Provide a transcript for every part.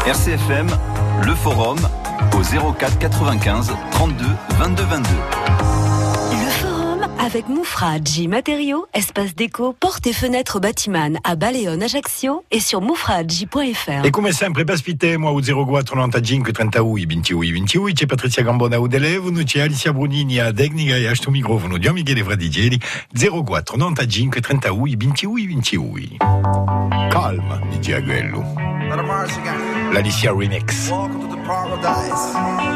RCFM, le forum au 04 95 32 22 22. Le forum avec Moufradji Matériaux, espace déco, portes et fenêtres Batiman à Baleone, Ajaccio et sur moufradji.fr. E come sempre Paspite, moi au 04 95 31 28 28, c'è Patrizia Gambona au telefono, c'è Alicia Brunini a tecnica e a sto microfono di Michele Fradigieri, 04 95 31 28 28. Calma, dice Aguello. L'Alicia Remix. Welcome to the paradise.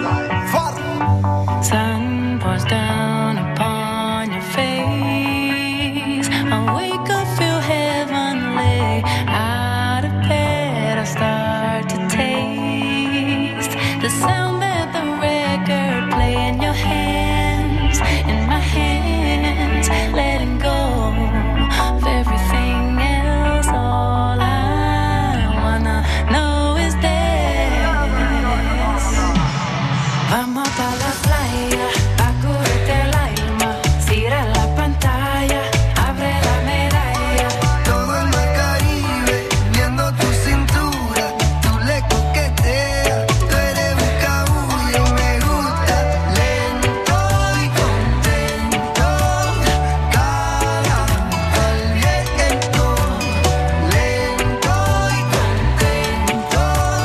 Sun pours down upon your face. I wake up, feel heavenly. Out of bed, I start to taste the sound that the record play in your hands, in my hands, letting go of everything else. All I wanna know is this. Vamos pa' la playa, pa' curarte el alma. Cierra la pantalla, abre la medalla. Todo el mar Caribe, viendo tu cintura, tú le coqueteas, tú eres un cabullo y me gusta. Lento y contento, cara al viento. Lento y contento,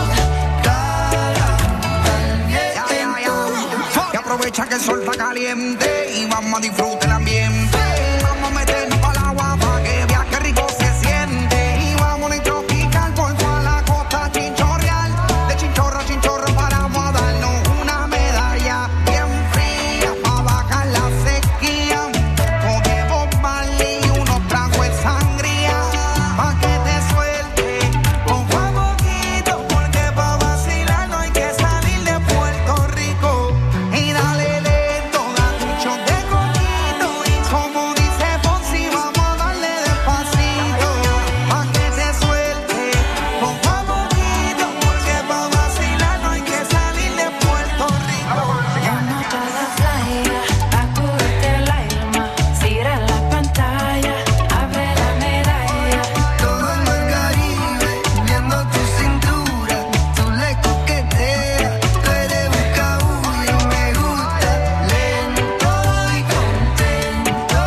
cara al viento. Y aprovecha que el sol está caliente y vamos a disfrutar el ambiente. Vamos a meternos para el agua para que veas qué rico se siente. Y vamos a tropical por toda la costa chinchorreal. De chinchorro a chinchorro paramos a darnos una medalla bien fría para bajar la sequía. Cogemos Marley y unos tragos de sangría pa' que te suelte poco a poquito, porque pa' vacilar no hay que salir de Puerto Rico. Y dale lento, date un shot de coquito y como dice Fonsi, vamos a darle despacito pa' que te suelte poco a poquito, porque pa' vacilar no hay que salir de Puerto Rico. Vamos pa' la playa, pa' curarte el alma. Cierra la pantalla, abre la medalla. Todo el mar Caribe, viendo tu cintura, tú le coqueteas, tú eres un cabullo y me gusta. Lento y contento,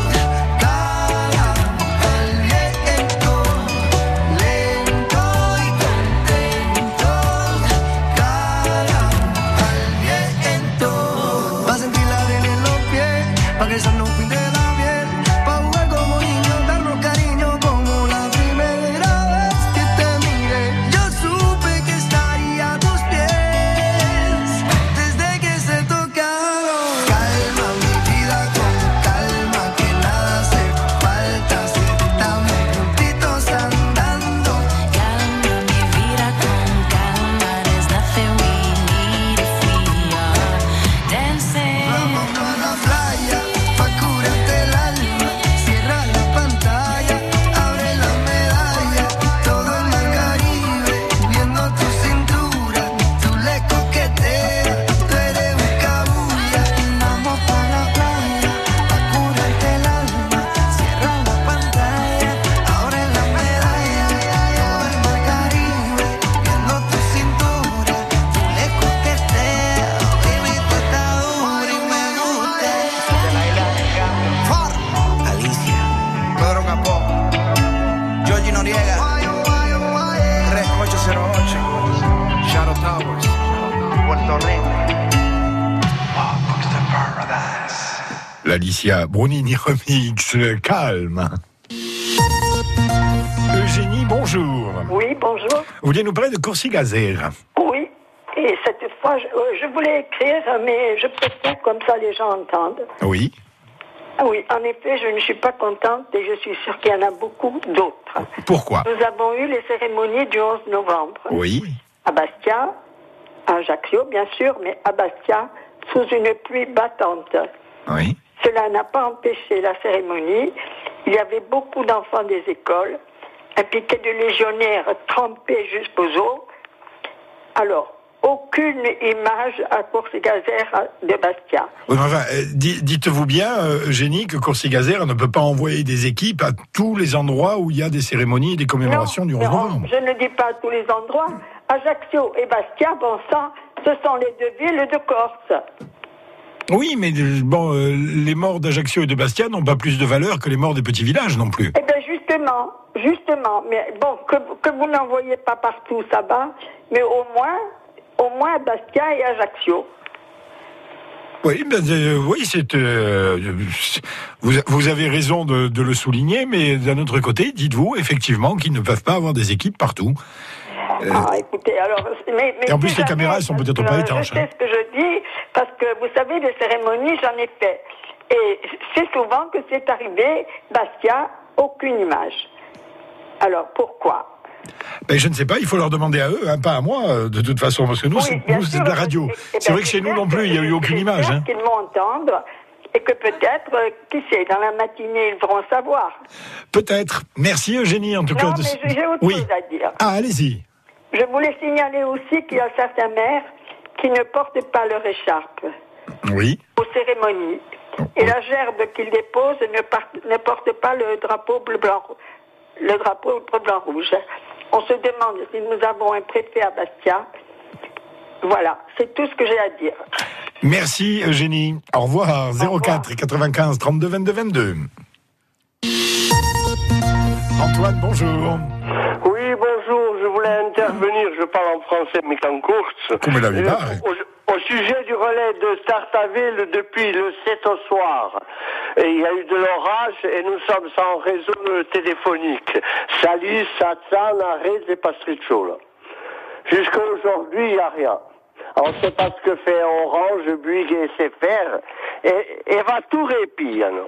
cara al viento. Lento y contento, cara al viento. Pa' sentir la arena en los pies, pa' que el sol nos pinte la piel, pa' jugar como niños, darnos cariño como la primera vez que te miré. Yo supe que estaría a tus pies desde que se tocaron. Calma mi vida con calma, que nada hace falta si estamos juntitos andando. Calma mi vida con calma. There's nothing we need if we are dancing. Vamos a la playa pa' curarte el alma. Cierra la pantalla, abre la medalla. Todo el mar Caribe, viendo tu cintura, tú le coqueteas, tú eres un cabulla. Vamos pa' la playa pa' curarte el alma. Cierra la pantalla, abre la medalla. Todo el mar Caribe, viendo tu cintura, tú le coqueteas. Baby, tú estás dura y me gusta. Alicia, Pedro Capó, Georgie Noriega, 3808, Shadow Towers, Puerto Rico. Welcome to paradise. L'Alicia Brunini Remix, calme. Eugénie, bonjour. Oui, bonjour. Vous voulez nous parler de Corsigazer? Oui, et cette fois, je voulais écrire, mais je préfère comme ça les gens entendent. Oui. Ah oui, en effet, je ne suis pas contente et je suis sûre qu'il y en a beaucoup d'autres. Pourquoi? Nous avons eu les cérémonies du 11 novembre. Oui. À Bastia, à Ajaccio, bien sûr, mais à Bastia, sous une pluie battante. Oui. Cela n'a pas empêché la cérémonie. Il y avait beaucoup d'enfants des écoles, un piquet de légionnaires trempés jusqu'aux os. Alors, aucune image à Corsigazer de Bastia. Enfin, dites-vous bien, Eugénie, que Corsigazer ne peut pas envoyer des équipes à tous les endroits où il y a des cérémonies et des commémorations du 11 novembre. Je ne dis pas à tous les endroits. Ajaccio et Bastia, bon sang, ce sont les deux villes de Corse. Oui, mais bon, les morts d'Ajaccio et de Bastia n'ont pas plus de valeur que les morts des petits villages non plus. Eh bien justement, mais bon, que vous n'en voyez pas partout, ça va, mais au moins Bastia et Ajaccio. Oui, oui, vous avez raison de le souligner, mais d'un autre côté, dites-vous effectivement qu'ils ne peuvent pas avoir des équipes partout. Écoutez, alors, mais et en plus, les caméras sont peut-être pas étanches. Je sais ce que je dis, parce que vous savez, des cérémonies, j'en ai fait. Et c'est souvent que c'est arrivé, Bastia, aucune image. Alors, pourquoi ? Je ne sais pas, il faut leur demander à eux, hein, pas à moi, de toute façon, parce que nous, c'est de la radio. C'est vrai que chez nous non plus, il n'y a eu aucune image. J'espère qu'ils vont entendre, et que peut-être, qui sait, dans la matinée, ils devront savoir. Peut-être. Merci Eugénie, en tout cas. Non, mais j'ai autre chose à dire. Ah, allez-y. Je voulais signaler aussi qu'il y a certains maires qui ne portent pas leur écharpe aux cérémonies. Et la gerbe qu'ils déposent ne porte pas le drapeau bleu-blanc-rouge. On se demande si nous avons un préfet à Bastia. Voilà, c'est tout ce que j'ai à dire. Merci Eugénie. Au revoir. 04 95 32 22 22. Antoine, bonjour. Oui, bonjour, je voulais intervenir, je parle en français mais qu'en course. Come la vida. Au sujet du relais de Startaville depuis le 7 au soir. Et il y a eu de l'orage et nous sommes sans réseau téléphonique. Salis, Satsan, Arrête et Pastricciolo. Jusqu'à aujourd'hui, il n'y a rien. On ne sait pas ce que fait Orange, Bouygues et SFR. Et va tout répire.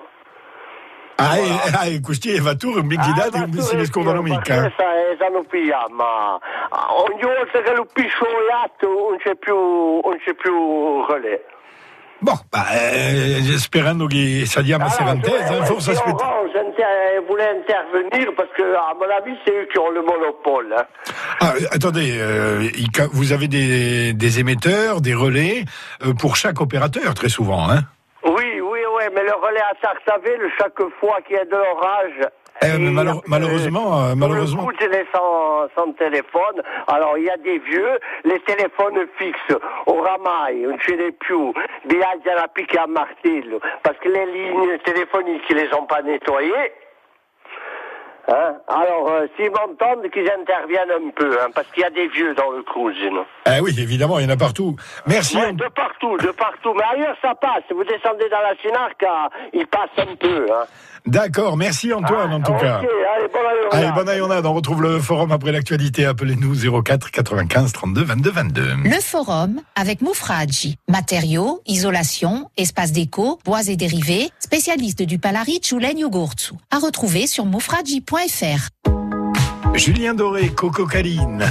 Questi Evatur un bigidati un sinisco economica. Sanno pia, ma ogni volta che lo piscio l'atto non c'è più relais. Bon, sperando che saliamo a Serentese, forse aspetta. Orange voulait intervenir parce que, à mon avis, c'est eux qui ont le monopole. Attendez, vous avez des émetteurs, des relais pour chaque opérateur, très souvent, hein? Oui, mais le relais à Sartaville, chaque fois qu'il y a de l'orage... malheureusement... Le coup, il est sans téléphone. Alors, il y a des vieux, les téléphones fixes, oramai, non ce n'è più, bisogna la picche a martello, parce que les lignes téléphoniques, ils les ont pas nettoyées. Hein? Alors, s'ils m'entendent, qu'ils interviennent un peu, hein, parce qu'il y a des vieux dans le cruise. Oui, évidemment, il y en a partout. Merci. Ouais, de partout. Mais ailleurs, ça passe. Vous descendez dans la Chinarca, il passe un peu. Hein. D'accord, merci Antoine, en tout cas. Allez, bonne aïonnade. On retrouve le forum après l'actualité. Appelez-nous 04 95 32 22 22. Le forum avec Moufradji. Matériaux, isolation, espace déco, bois et dérivés, spécialiste du Palaric ou Legno Gorzu. À retrouver sur moufradji.fr. Julien Doré, Coco Caline.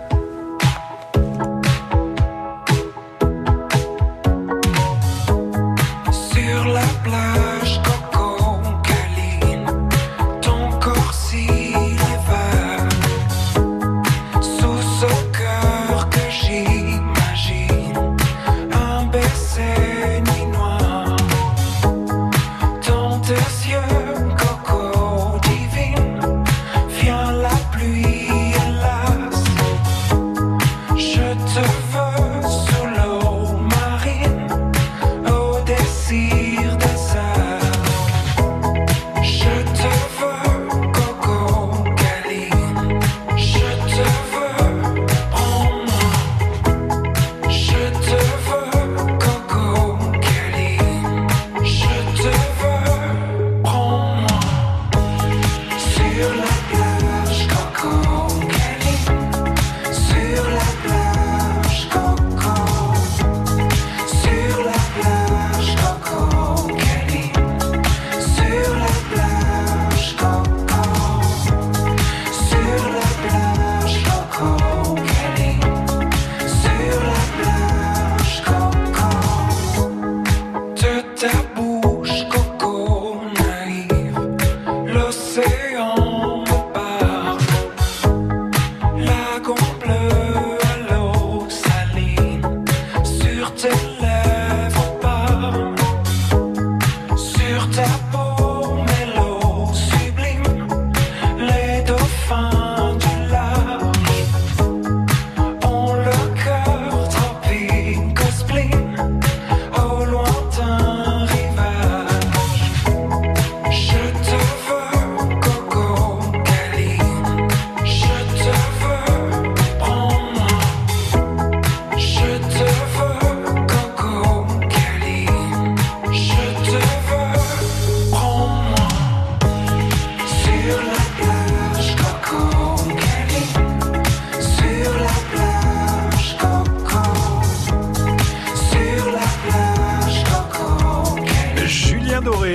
Sur la plage, Coco Caline, ton corps s'élève sous ce cœur que j'imagine, un baiser nuit noir dans tes yeux, Coco divine, vient la pluie hélas.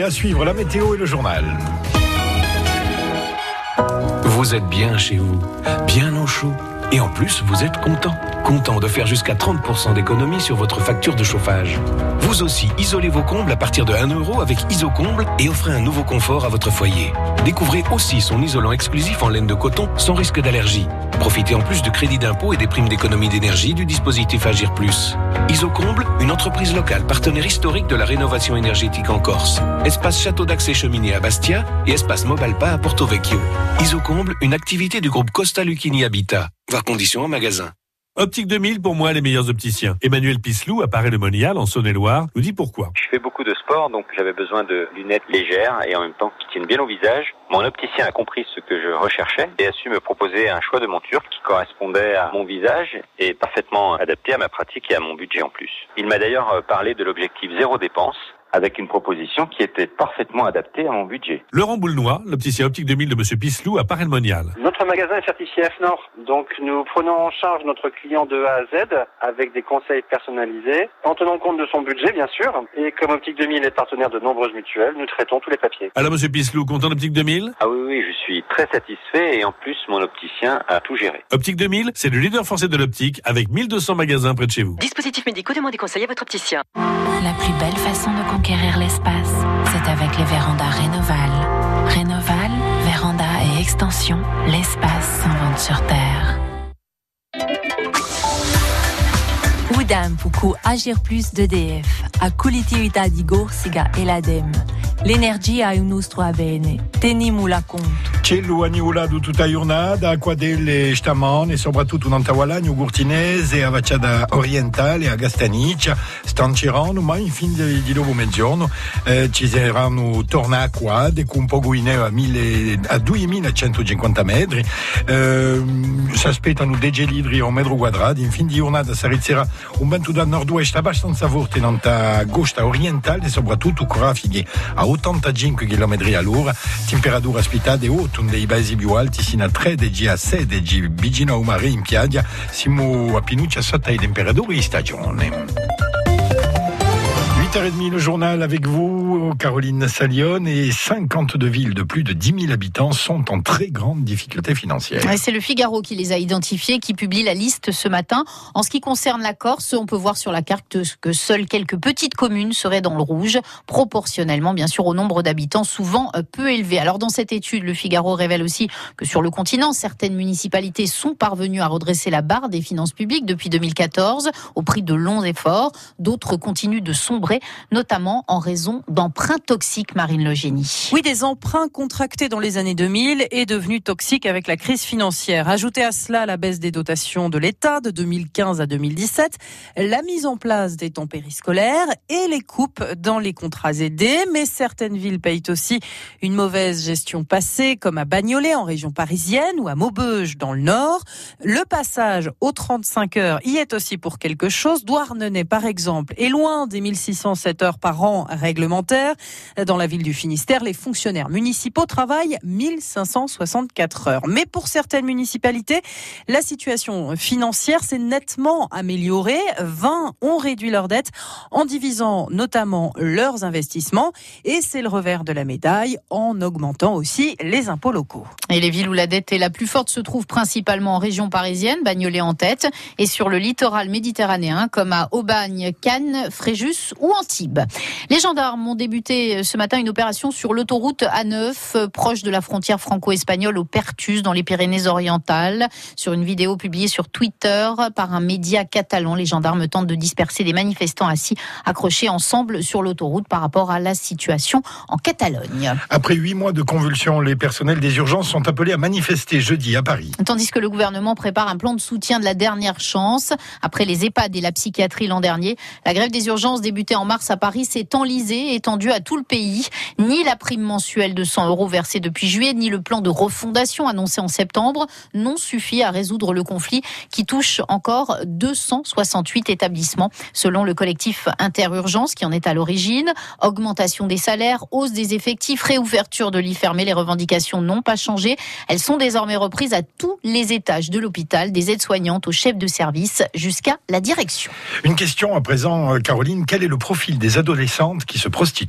Allez, à suivre la météo et le journal. Vous êtes bien chez vous, bien au chaud. Et en plus, vous êtes content de faire jusqu'à 30% d'économie sur votre facture de chauffage. Vous aussi, isolez vos combles à partir de 1 € avec Isocomble et offrez un nouveau confort à votre foyer. Découvrez aussi son isolant exclusif en laine de coton sans risque d'allergie. Profitez en plus de crédits d'impôt et des primes d'économie d'énergie du dispositif Agir Plus. Isocomble, une entreprise locale partenaire historique de la rénovation énergétique en Corse. Espace Château d'Accès Cheminée à Bastia et Espace Mobalpa à Porto Vecchio. Isocomble, une activité du groupe Costa Lucchini Habitat. Voir conditions en magasin. Optique 2000, pour moi, les meilleurs opticiens. Emmanuel Pislou, à Paray-le-Monial, en Saône-et-Loire, nous dit pourquoi. Je fais beaucoup de sport, donc j'avais besoin de lunettes légères et en même temps qui tiennent bien au visage. Mon opticien a compris ce que je recherchais et a su me proposer un choix de monture qui correspondait à mon visage et parfaitement adapté à ma pratique et à mon budget en plus. Il m'a d'ailleurs parlé de l'objectif 0 dépense, avec une proposition qui était parfaitement adaptée à mon budget. Laurent Boulnois, l'opticien Optique 2000 de Monsieur Pislou à Paray-le-Monial. Notre magasin est certifié FNOR, donc nous prenons en charge notre client de A à Z avec des conseils personnalisés, en tenant compte de son budget bien sûr, et comme Optique 2000 est partenaire de nombreuses mutuelles, nous traitons tous les papiers. Alors Monsieur Pislou, content d'Optique 2000 ? Ah oui, je suis très satisfait et en plus mon opticien a tout géré. Optique 2000, c'est le leader français de l'optique avec 1200 magasins près de chez vous. Dispositifs médicaux, demandez conseil à votre opticien. La plus belle façon de conquérir l'espace, c'est avec les vérandas Rénoval. Rénoval, véranda et extension, l'espace s'invente sur Terre. Udam puku Agir Plus d'EDF, a collettività di Corsica e l'Adem. L'energia è un nostro bene, tenimula conto. Cielo anniulato tutta giornata, acqua delle stamane e soprattutto in Antawalagno, Gurtinese, a Vacciada Orientale, a Gastaniccia, stanceranno, ma in fin di nuovo mezzogiorno ci saranno torna qua, con un po' guineo a 2150 metri, si aspettano dei gelidri a un metro quadrato, in fin di giornata si inizierà un vento da nord-ovest abbastanza forte in costa orientale e soprattutto con raffiche a 85 km all'ora, temperatura ospitate dei paesi più alti sino a 13 a 16 vicino al mare in piaggia, siamo a Pinuccia sotto le temperature di stagione. 8h30, le journal avec vous, Caroline Salione, et 52 villes de plus de 10 000 habitants sont en très grande difficulté financière. Ouais, c'est le Figaro qui les a identifiés, qui publie la liste ce matin. En ce qui concerne la Corse, on peut voir sur la carte que seules quelques petites communes seraient dans le rouge, proportionnellement bien sûr au nombre d'habitants, souvent peu élevé. Alors dans cette étude, le Figaro révèle aussi que sur le continent, certaines municipalités sont parvenues à redresser la barre des finances publiques depuis 2014, au prix de longs efforts. D'autres continuent de sombrer, notamment en raison d'emprunts toxiques, Marine Le Génie. Oui, des emprunts contractés dans les années 2000 et devenus toxiques avec la crise financière. Ajoutez à cela la baisse des dotations de l'État de 2015 à 2017, la mise en place des temps périscolaires et les coupes dans les contrats aidés. Mais certaines villes payent aussi une mauvaise gestion passée, comme à Bagnolet en région parisienne ou à Maubeuge dans le Nord. Le passage aux 35 heures y est aussi pour quelque chose. Douarnenez, par exemple, est loin des 1607 heures par an réglementaires. Dans la ville du Finistère, les fonctionnaires municipaux travaillent 1564 heures. Mais pour certaines municipalités, la situation financière s'est nettement améliorée. 20 ont réduit leurs dettes en divisant notamment leurs investissements. Et c'est le revers de la médaille en augmentant aussi les impôts locaux. Et les villes où la dette est la plus forte se trouvent principalement en région parisienne, Bagnolet en tête, et sur le littoral méditerranéen, comme à Aubagne, Cannes, Fréjus ou Antibes. Les gendarmes ont débuté ce matin une opération sur l'autoroute A9, proche de la frontière franco-espagnole au Pertus, dans les Pyrénées-Orientales. Sur une vidéo publiée sur Twitter par un média catalan, les gendarmes tentent de disperser des manifestants assis, accrochés ensemble sur l'autoroute par rapport à la situation en Catalogne. Après 8 mois de convulsions, les personnels des urgences sont appelés à manifester jeudi à Paris. Tandis que le gouvernement prépare un plan de soutien de la dernière chance. Après les EHPAD et la psychiatrie l'an dernier, la grève des urgences débutée en mars à Paris s'est enlisée, étendue à tout le pays. Ni la prime mensuelle de 100 € versée depuis juillet, ni le plan de refondation annoncé en septembre n'ont suffi à résoudre le conflit qui touche encore 268 établissements, selon le collectif Interurgence qui en est à l'origine. Augmentation des salaires, hausse des effectifs, réouverture de lits fermés, les revendications n'ont pas changé. Elles sont désormais reprises à tous les étages de l'hôpital, des aides-soignantes aux chefs de service jusqu'à la direction. Une question à présent, Caroline, quel est le profil des adolescentes qui se prostituent ?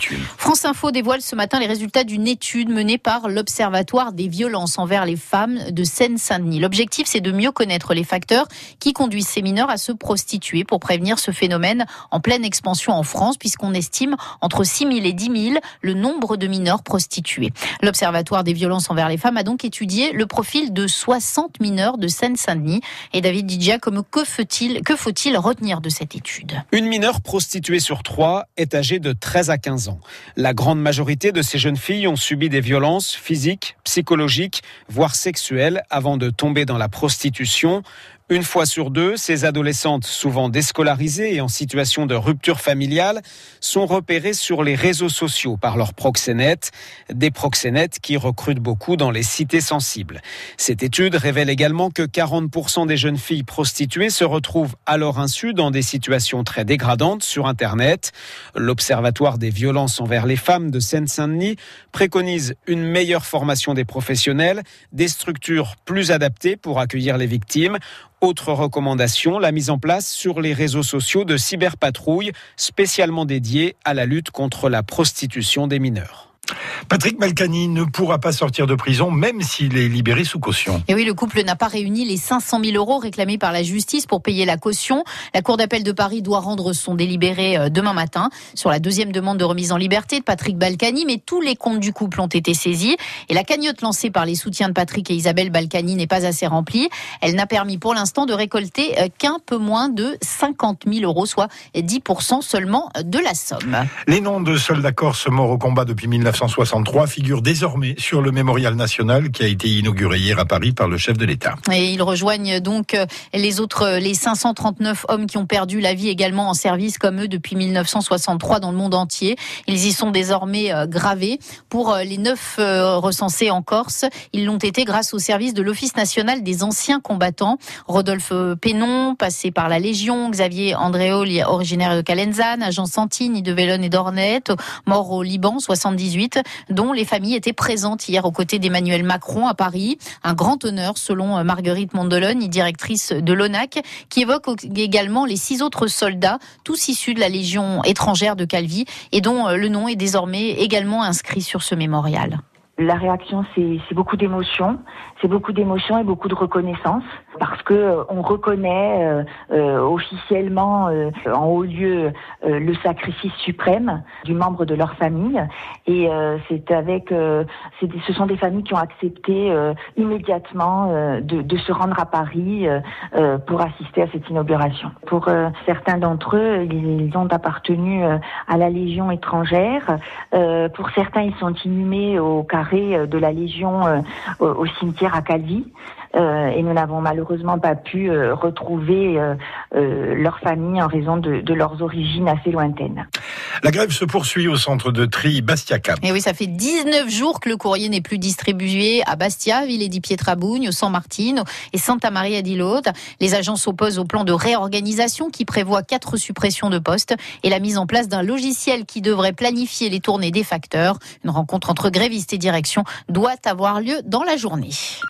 une. France Info dévoile ce matin les résultats d'une étude menée par l'Observatoire des violences envers les femmes de Seine-Saint-Denis. L'objectif, c'est de mieux connaître les facteurs qui conduisent ces mineurs à se prostituer pour prévenir ce phénomène en pleine expansion en France, puisqu'on estime entre 6 000 et 10 000 le nombre de mineurs prostitués. L'Observatoire des violences envers les femmes a donc étudié le profil de 60 mineurs de Seine-Saint-Denis. Et David Digiacomo, que faut-il retenir de cette étude ? Une mineure prostituée sur 3 est âgée de 13 à 15 ans. La grande majorité de ces jeunes filles ont subi des violences physiques, psychologiques, voire sexuelles avant de tomber dans la prostitution. Une fois sur 2, ces adolescentes, souvent déscolarisées et en situation de rupture familiale, sont repérées sur les réseaux sociaux par leurs proxénètes, des proxénètes qui recrutent beaucoup dans les cités sensibles. Cette étude révèle également que 40% des jeunes filles prostituées se retrouvent à leur insu dans des situations très dégradantes sur Internet. L'Observatoire des violences envers les femmes de Seine-Saint-Denis préconise une meilleure formation des professionnels, des structures plus adaptées pour accueillir les victimes. Autre recommandation, la mise en place sur les réseaux sociaux de cyberpatrouilles spécialement dédiées à la lutte contre la prostitution des mineurs. Patrick Balkany ne pourra pas sortir de prison même s'il est libéré sous caution. Et oui, le couple n'a pas réuni les 500 000 euros réclamés par la justice pour payer la caution. La Cour d'appel de Paris doit rendre son délibéré demain matin sur la deuxième demande de remise en liberté de Patrick Balkany, mais tous les comptes du couple ont été saisis et la cagnotte lancée par les soutiens de Patrick et Isabelle Balkany n'est pas assez remplie. Elle n'a permis pour l'instant de récolter qu'un peu moins de 50 000 euros, soit 10% seulement de la somme. Les noms de soldats corses morts au combat depuis 1963 figurent désormais sur le mémorial national qui a été inauguré hier à Paris par le chef de l'État. Et ils rejoignent donc les 539 hommes qui ont perdu la vie également en service comme eux depuis 1963 dans le monde entier. Ils y sont désormais gravés. Pour les 9 recensés en Corse, ils l'ont été grâce au service de l'Office national des anciens combattants. Rodolphe Pénon, passé par la Légion, Xavier Andréoli, originaire de Calenzane, Jean Santini de Vélone et d'Ornette, mort au Liban, 78, dont les familles étaient présentes hier aux côtés d'Emmanuel Macron à Paris. Un grand honneur selon Marguerite Mondologne, directrice de l'ONAC, qui évoque également les 6 autres soldats, tous issus de la Légion étrangère de Calvi et dont le nom est désormais également inscrit sur ce mémorial. La réaction, c'est beaucoup d'émotions. C'est beaucoup d'émotions et beaucoup de reconnaissance parce que on reconnaît officiellement en haut lieu le sacrifice suprême du membre de leur famille et ce sont des familles qui ont accepté immédiatement de se rendre à Paris pour assister à cette inauguration. Pour certains d'entre eux, ils ont appartenu à la Légion étrangère. Pour certains, ils sont inhumés au carré de la Légion au cimetière à Calvi. Et nous n'avons malheureusement pas pu retrouver leur famille en raison de leurs origines assez lointaines. La grève se poursuit au centre de tri Bastia-Cap. Et oui, ça fait 19 jours que le courrier n'est plus distribué à Bastia, Ville di Pietrabugno, San Martino et Santa Maria di Lota. Les agents s'opposent au plan de réorganisation qui prévoit 4 suppressions de postes et la mise en place d'un logiciel qui devrait planifier les tournées des facteurs. Une rencontre entre grévistes et direction doit avoir lieu dans la journée.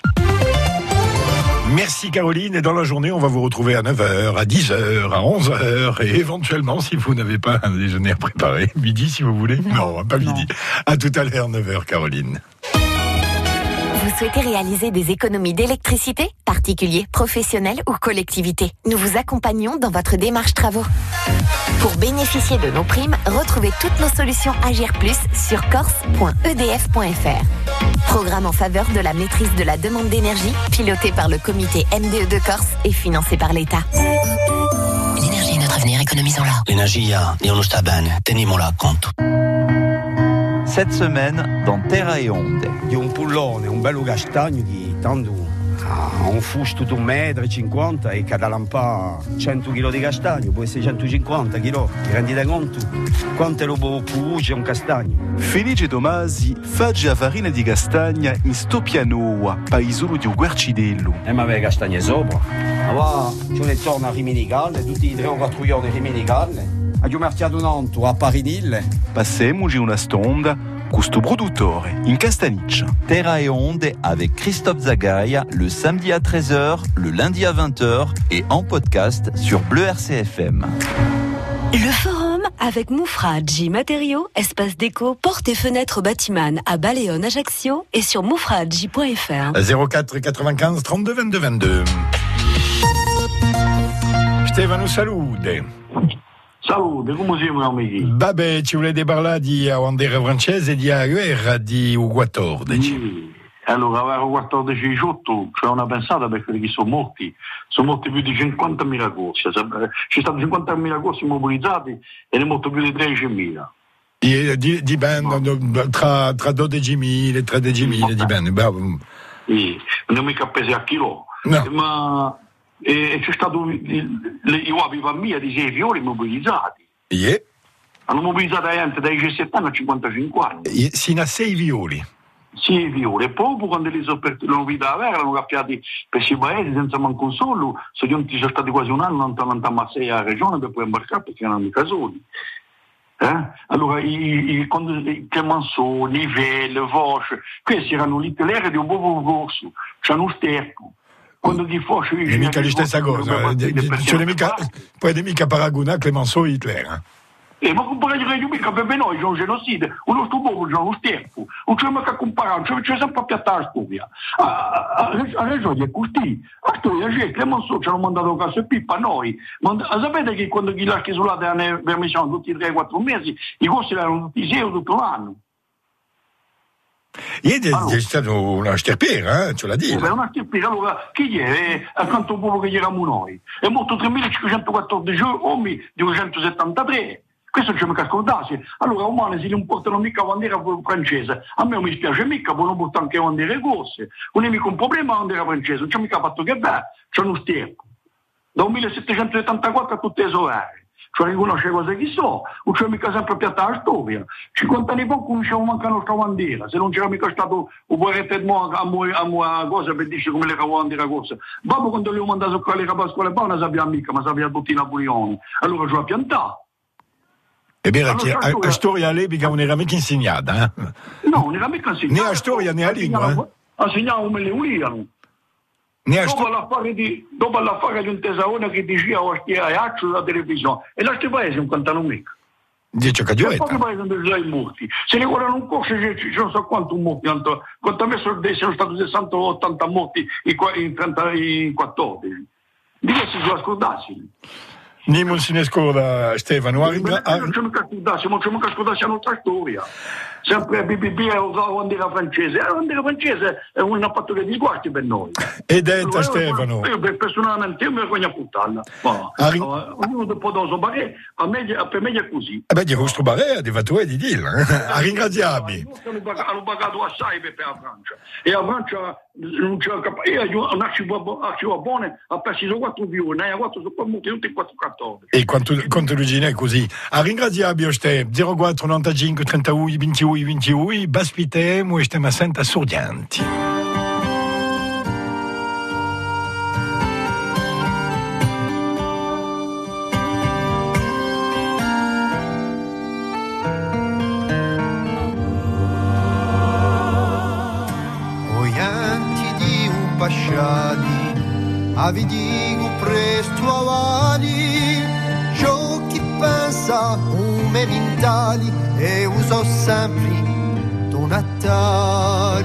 Merci Caroline, et dans la journée, on va vous retrouver à 9h, à 10h, à 11h, et éventuellement, si vous n'avez pas un déjeuner à préparer, midi si vous voulez. Non, pas midi. À tout à l'heure, 9h Caroline. Vous souhaitez réaliser des économies d'électricité, particuliers, professionnels ou collectivités? Nous vous accompagnons dans votre démarche travaux. Pour bénéficier de nos primes, retrouvez toutes nos solutions Agir Plus sur corse.edf.fr. Programme en faveur de la maîtrise de la demande d'énergie, piloté par le comité MDE de Corse et financé par l'État. L'énergie est notre avenir, économisons-la. L'energia è uno sta bene, teniamola conto. Cette semaine, dans Terra e Onde. Di un pullone, un bello castagno di tanto un fusto di 1,50 m e cada lampa 100 kg di castagno, può essere 150 kg, ti rendi da conto? Quanto lo può un castagno? Felice Tomasi fagge a farina di castagna in sto pianoa, paesolo di Guercidello. Ma avere castagne sopra? Ma va, ci ne torna a Rimini Galle, tutti i 3 o 4 giorni di Rimini Galle. A Giumartiado Nanto, a Parinille. Passemmoci una stonda con sto produttore in Castaniccia. Terra et Onde avec Christophe Zagaï le samedi à 13h, le lundi à 20h et en podcast sur Bleu RCFM. Le forum avec Moufradji Matériaux, espace déco, portes et fenêtres Batiman à Baleone, Ajaccio et sur moufradji.fr. 04 95 32 22 22. Stefano, salute. Salute, come siamo amici? Vabbè, ci volete parlare di bandera francese e di guerra di 14. Sì. Allora, avevo 14 18, cioè una pensata per quelli che sono morti più di 50.000 corsi, ci stanno 50.000 corsi mobilizzati e ne morto più di 13.000. Dipende tra 12.000 e 13.000, dipende. Sì, non è mica pesi a chilo, no. Ma c'è stato i uomini famiglia di 6 fiori mobilizzati. Yeah. Hanno mobilizzato gente dai 17 anni a 55 anni. Sino a 6 violi. Sì, viole. E proprio quando li sono aperti le novità vera, erano cappiati per i paesi senza manco un solo, sono stati quasi un anno non a Marseille alla regione per poi imbarcare perché erano mica soli. Allora, i Clemenceau, Nivelle, Voce, questi erano l'italiani di un buon corso, c'hanno un sterco. Quando di Voce... Non è mica la stessa cosa, puoi mica paragonare Clemenceau e Hitler. Ma comparare mica per noi c'è un genocide, uno stupoco c'è uno sterco, non c'è mica comparare, c'è sempre a piattare la storia. La ragione è così, la storia c'è, Clemenceau ci hanno mandato a casa e pippa a noi, sapete che quando gli lasci isolati hanno permissione tutti i 3-4 mesi, i costi erano tutti 6 tutto l'anno. Ieri è stato una sterpera, ce l'ha detto. È una sterpera, allora chi è? Accanto al popolo che eravamo noi. È morto 3.514 uomini di 273. Questo c'è mica scordarsi. Allora, umani si non portano mica bandiera francese. A me non mi spiace mica, poi non portano anche bandiere grosse. Non è mica un problema la bandiera francese, non c'è mica fatto che beh, c'è uno sterco. Da 1774 a tutte le solari. Cioè riconosce cose che so, non c'è mica sempre piatta la storia. 50 anni fa conosciamo manca la nostra bandiera, se non c'era mica stato un guerretto a cosa per dire come le bandiera corsa. Dopo quando li ho mandato a quelle Pasquale non sapeva mica, ma sapeva tutti i Napoleoni. Allora ci ha piantato. È vero che la storia all'epoca non era mica insegnata, No, non era mica insegnata. Né la storia né la lingua. Insegnavamo come le uliano. Dopo l'affare di un tesaone che diceva a sulla televisione, e l'altro paese non cantano mica. Dice che e pochi paesi non sono morti. Se ne guardano un po', ci non so quanto morti, quanto a me sono stati 60-80 morti in 14. Di che si sono scordarsi. Non se ne scorda Stefano. Non c'è mica scordarsi, ma c'è mica scordarsi la nostra storia. Sempre BBB è la bandiera francese. La bandiera francese è una fattoria di sguardi per noi. E detta Stefano. Io personalmente mi vergogno a buttarla. Ognuno dopo doso barè, per me è così. Di questo barè è fatto di dirlo. A ringraziarmi. Hanno pagato assai per la Francia. E la Francia non c'era capace. Io un arcivo buono ha perso 4 violi, ne ha 4 sono poi molti tutti 4-14. E quanto l'ugine è così. A ringraziarmi Ste 04 95 31 21 21, baspitemo e stiamo a sordianti. Oianti di un pasciali, avidigo presto avali, giochi pensa me mentali e uso sempre donatali.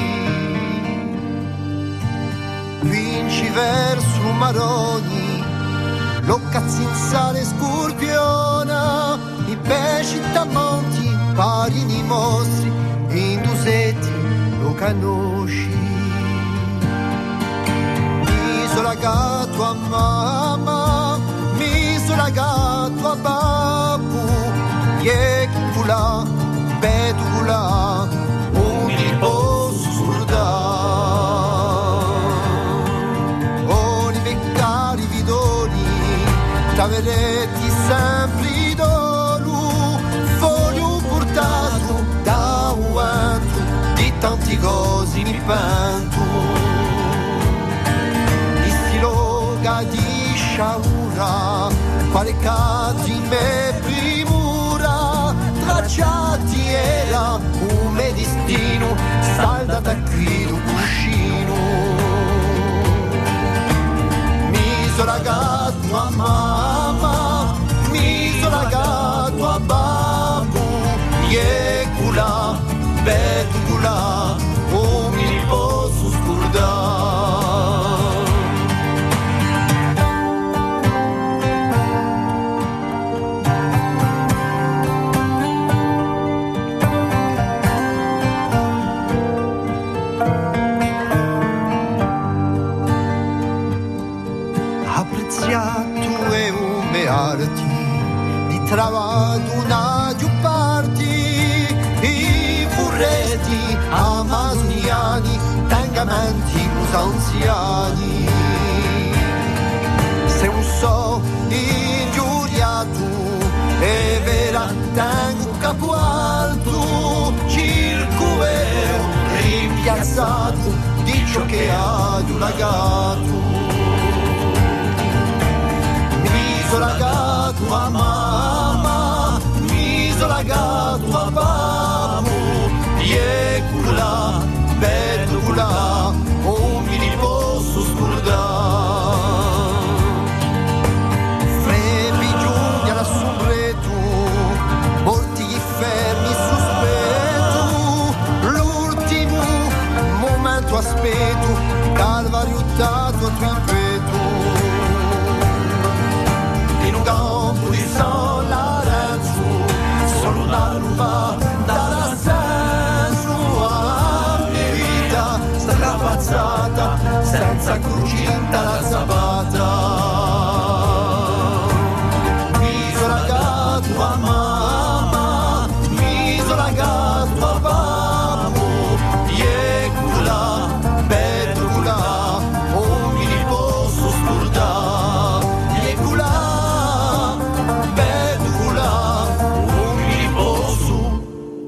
Vinci verso maroni, lo cazzinzale scorpiona, i pesci tamonti, parini mostri, indusetti lo conosci. Isola gatto a mamma, isola gatto a babbo, e kula, bedula, un posso surda. Oli beccari vidoni, taveretti sempre dolu, foglio portato da un altro, di tanti cosi mi pento. Di stiloga di sciaura, parecati me primura, tracciati era un me destino, saldata qui un cuscino. Miso ragazzo a mamma, miso ragazzo a tue ume arti di travado una giupparti i furreti amazoniani tangamenti anziani se un so ingiuriato e vera tengo capo alto circovero rimpiazzato di ciò che ha dilagato miso lagato a mamma miso lagato a babbo e culla bello culla o mi riposo scordare frebi giugni alla surretu morti gli fermi sospetto l'ultimo momento aspetto calvario dato a tuo impeto in un campo di San Lorenzo solo una ruba dalla senso alla mia vita strapazzata senza crucinta la sabata miso lagato a mamma miso lagato a babbo e culla bello culla o mi riposo scordare e culla bello culla o mi riposo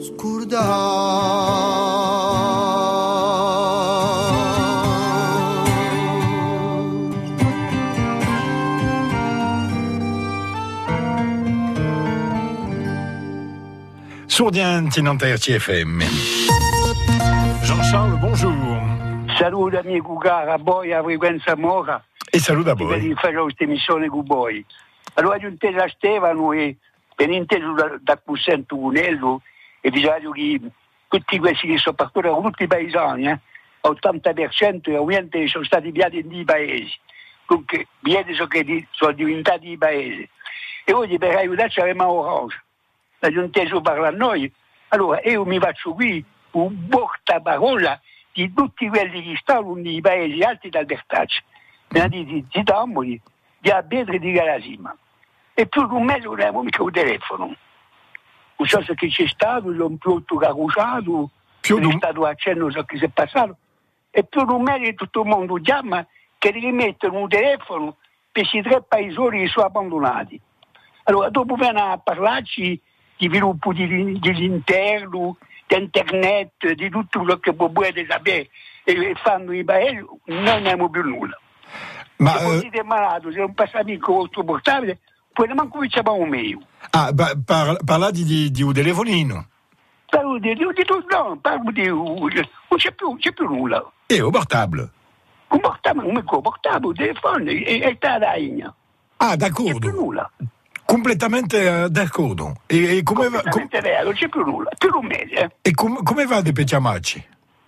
Sourdiente in Inter CFM. Jean-Charles, bonjour. Saluto amico caro, a voi a frequenza Mora. E saluto a voi. Per fare questa missione con voi. Allora giunte a Stefano e per inteso da Cussento Cunello e bisogna che tutti questi che sono partiti da tutti i paesani, 80% ovviamente sono stati inviati in dei paesi. Dunque, vieni sono diventati i paesi. E oggi per aiutarci abbiamo Orange. La giunteso parla a noi. Allora io mi faccio qui un portaparola di tutti quelli che stanno nei paesi alti d'Albertaccio, di Tamboli, di Abedre e di Galasima. E più di un mese non abbiamo mica un telefono. Non so se c'è stato, l'ho più carusato, è stato a cenno so che si è passato. E più di un mese tutto il mondo chiama che rimettono un telefono per questi 3 paesoni che sono abbandonati. Allora dopo vengono a parlarci di sviluppo dell'interno, di internet, di tutto quello che volete sapere e fanno i paesi, non abbiamo più nulla. Ma se siete malato, se non passate con il vostro portabile, poi non cominciamo un meglio. Ah, parla di un telefonino. Parlo di tutto, no, parlo di non c'è più nulla. E un portabile? Un portabile, un portabile, un telefono, è stata igna. Ah, d'accordo. Non c'è più nulla. Completamente d'accordo. E come va? Non c'è più nulla, più un mese. E come va per chiamarci?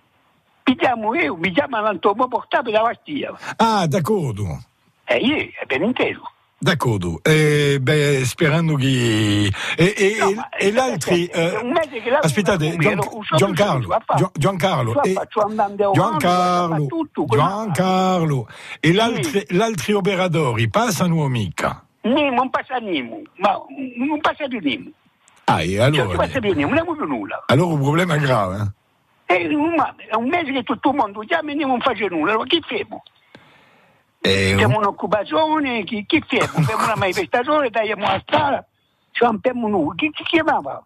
Mi chiamo l'antomo portabile da Bastia. Ah, d'accordo. È ben inteso. D'accordo. Sperando che... E l'altro... aspettate, Giancarlo. E l'altro operatori passano mica? Non passa niente, ma non passa più niente. Ah, e allora? Non passa più niente, non abbiamo più nulla. Allora un problema grave, È un mese che tutto il mondo chiama e non faccio nulla, allora chi fermo? Facciamo un'occupazione, chi fermo? Facciamo una manifestazione, tagliamo la strada, ci rompiamo nulla. Chi chiamava?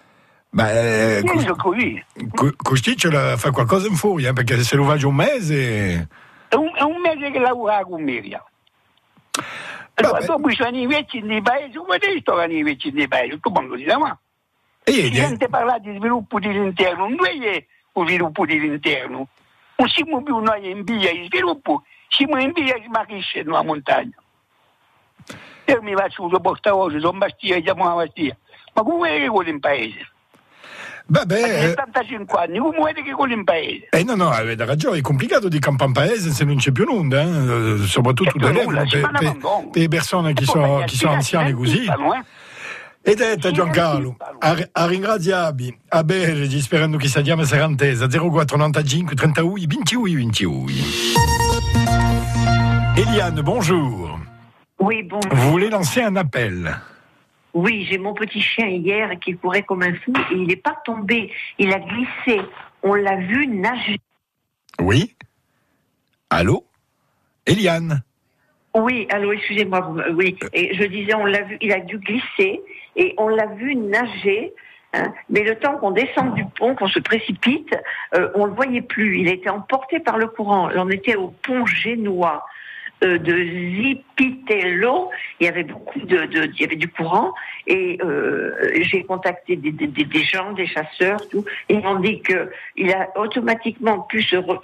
Così ce la fa qualcosa in furia, perché se lo faccio un mese... È un mese che lavora con Miriam. Allora, dopo sono i vecchi nei paesi, come sto i vecchi nei paesi? Tutto il mondo si chiama. Si sente parlare di sviluppo dell'interno, non è un sviluppo dell'interno. Non siamo più noi in via di sviluppo, siamo in via di smarrisce nella montagna. Io mi faccio un portavoce, sono Bastia, chiamo la Bastia. Ma come è che quello in paese? Vabbè, 75 anni, come è che quello in paese? No, avete ragione, è complicato di campare in paese se non c'è più nulla, soprattutto per le persone che sono anziane così. E detto Giancarlo, a ringraziarvi, a Bergi, sperando che saliamo a Sarantesa, 0495 31 21 21. Eliane, bonjour. Oui, bon. Vous voulez lancer un appel? Oui, j'ai mon petit chien hier qui courait comme un fou et il n'est pas tombé. Il a glissé. On l'a vu nager. Oui. Allô? Eliane? Oui, allô, excusez-moi. Oui, et je disais, on l'a vu, il a dû glisser et on l'a vu nager. Hein, mais le temps qu'on descende du pont, qu'on se précipite, on le voyait plus. Il a été emporté par le courant. On était au pont génois de Zipitello. Il y avait il y avait du courant et j'ai contacté des gens, des chasseurs, tout, et ils m'ont dit que il a automatiquement pu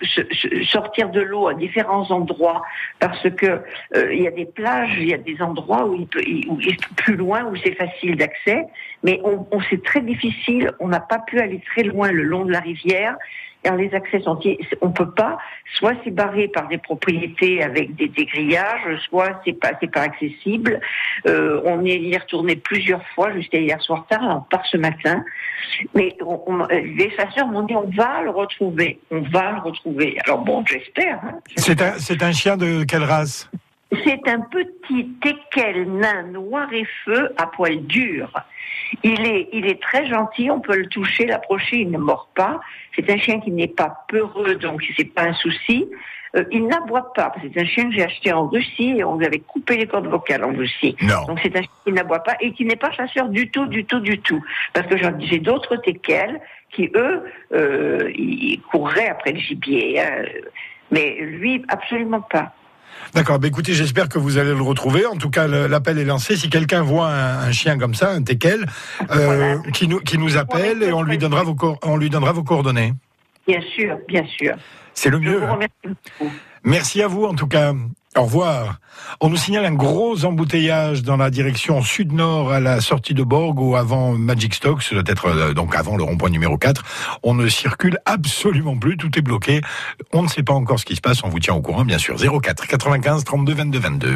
sortir de l'eau à différents endroits parce que il y a des plages, il y a des endroits où il est plus loin, où c'est facile d'accès, mais c'est très difficile. On n'a pas pu aller très loin le long de la rivière. Alors les accès sentiers, on peut pas. Soit c'est barré par des propriétés avec des grillages, soit c'est pas accessible. On y est retourné plusieurs fois jusqu'à hier soir tard. On part ce matin, mais les chasseurs m'ont dit on va le retrouver. Alors bon, j'espère. Hein. C'est un chien de quelle race? C'est un petit teckel nain noir et feu à poil dur. Il est très gentil, on peut le toucher, l'approcher, il ne mord pas. C'est un chien qui n'est pas peureux, donc c'est pas un souci. Il n'aboie pas, parce que c'est un chien que j'ai acheté en Russie et on lui avait coupé les cordes vocales en Russie. Non. Donc c'est un chien qui n'aboie pas et qui n'est pas chasseur du tout. Parce que j'ai d'autres teckels qui, eux, ils courraient après le gibier. Hein. Mais lui, absolument pas. D'accord, écoutez, j'espère que vous allez le retrouver. En tout cas, l'appel est lancé. Si quelqu'un voit un chien comme ça, un teckel, qui nous appelle et on lui donnera vos coordonnées. Bien sûr. C'est le mieux. Je vous remercie beaucoup. Merci à vous, en tout cas. Au revoir. On nous signale un gros embouteillage dans la direction sud-nord à la sortie de Borg ou avant Magic Stock, ça doit être donc avant le rond-point numéro 4. On ne circule absolument plus, tout est bloqué. On ne sait pas encore ce qui se passe, on vous tient au courant bien sûr. 04 95 32 22 22.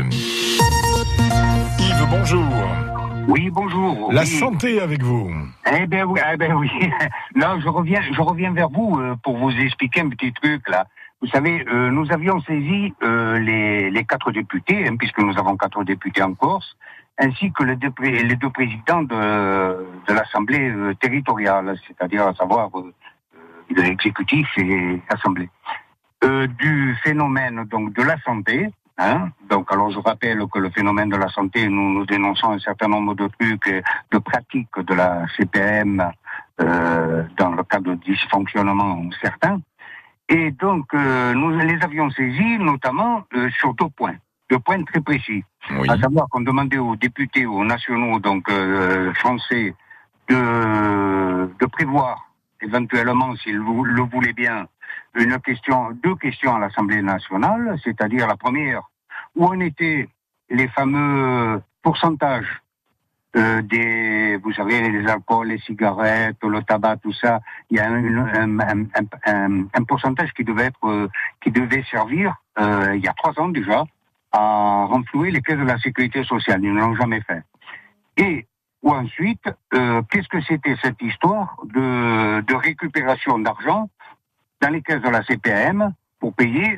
Yves, bonjour. Oui, bonjour. La santé avec vous. Eh ben oui. Là, je reviens vers vous pour vous expliquer un petit truc là. Vous savez, nous avions saisi les 4 députés, hein, puisque nous avons 4 députés en Corse, ainsi que les deux présidents de l'Assemblée territoriale, c'est-à-dire à savoir l'exécutif et l'Assemblée, du phénomène donc de la santé. Hein, donc, alors je rappelle que le phénomène de la santé, nous dénonçons un certain nombre de trucs, de pratiques de la CPM dans le cadre de dysfonctionnements certains. Et donc, nous les avions saisis notamment sur 2 points très précis. Oui. À savoir qu'on demandait aux députés, aux nationaux, donc français, de prévoir éventuellement, s'ils le voulaient bien, 2 questions à l'Assemblée nationale, c'est-à-dire la première, où en étaient les fameux pourcentages vous savez, les alcools, les cigarettes, le tabac, tout ça, il y a un pourcentage qui devait servir, il y a 3 ans déjà, à renflouer les caisses de la sécurité sociale. Ils ne l'ont jamais fait. Et, ou ensuite, qu'est-ce que c'était cette histoire de récupération d'argent dans les caisses de la CPM pour payer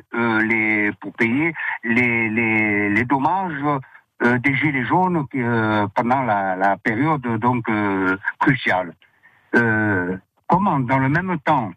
les dommages des gilets jaunes pendant la période donc cruciale. Comment dans le même temps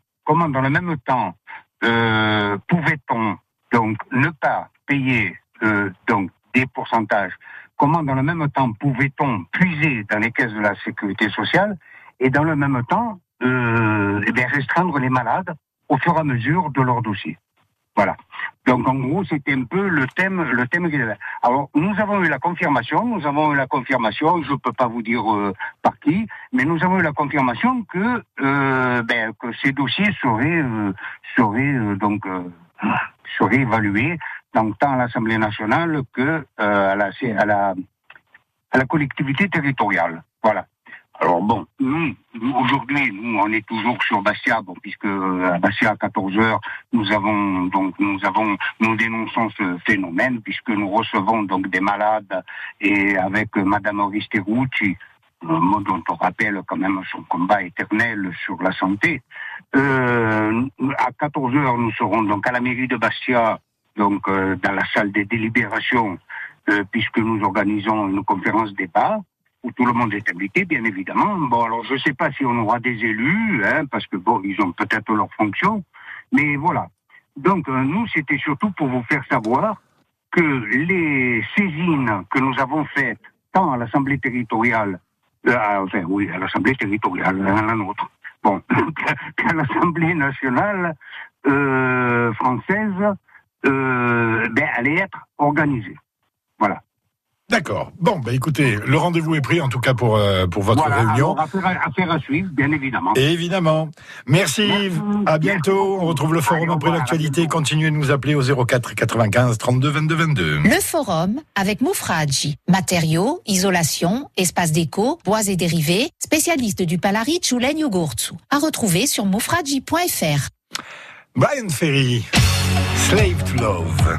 pouvait-on donc ne pas payer donc des pourcentages? Comment dans le même temps pouvait-on puiser dans les caisses de la sécurité sociale et dans le même temps restreindre les malades au fur et à mesure de leur dossier? Voilà. Donc en gros, c'était un peu le thème qu'il y avait. Alors nous avons eu la confirmation, je peux pas vous dire par qui, mais nous avons eu la confirmation que ces dossiers seraient évalués donc tant à l'Assemblée nationale que à la collectivité territoriale. Voilà. Alors bon, aujourd'hui, on est toujours sur Bastia, puisque à Bastia à 14h, nous dénonçons ce phénomène, puisque nous recevons donc des malades et avec Madame Oristerucci, dont on rappelle quand même son combat éternel sur la santé. À 14h, nous serons donc à la mairie de Bastia, donc dans la salle des délibérations, puisque nous organisons une conférence débat où tout le monde est invité, bien évidemment. Bon, alors je ne sais pas si on aura des élus, parce que bon, ils ont peut-être leur fonction, mais voilà. Donc nous, c'était surtout pour vous faire savoir que les saisines que nous avons faites, tant à l'Assemblée territoriale, à l'Assemblée territoriale, la nôtre, bon, qu'à l'Assemblée nationale française, allait être organisée. Voilà. D'accord. Bon, écoutez, le rendez-vous est pris en tout cas pour votre réunion. Alors, affaire à suivre, bien évidemment. Évidemment. Merci Yves. À bientôt. On retrouve le forum après l'actualité. Continuez de nous appeler au 04 95 32 22 22. Le forum avec Moufradji. Matériaux, isolation, espace déco, bois et dérivés, spécialiste du Palaric ou Legno Gurtsu. À retrouver sur moufradji.fr. Brian Ferry, Slave to Love.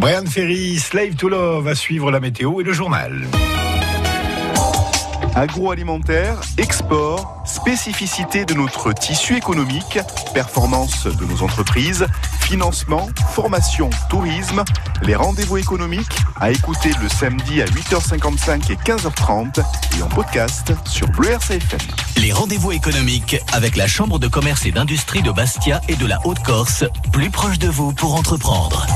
Brian Ferry, Slave to Love, va suivre la météo et le journal. Agroalimentaire, export, spécificité de notre tissu économique, performance de nos entreprises, financement, formation, tourisme, les rendez-vous économiques à écouter le samedi à 8h55 et 15h30 et en podcast sur Bleu RCFM. Les rendez-vous économiques avec la Chambre de commerce et d'industrie de Bastia et de la Haute-Corse, plus proche de vous pour entreprendre.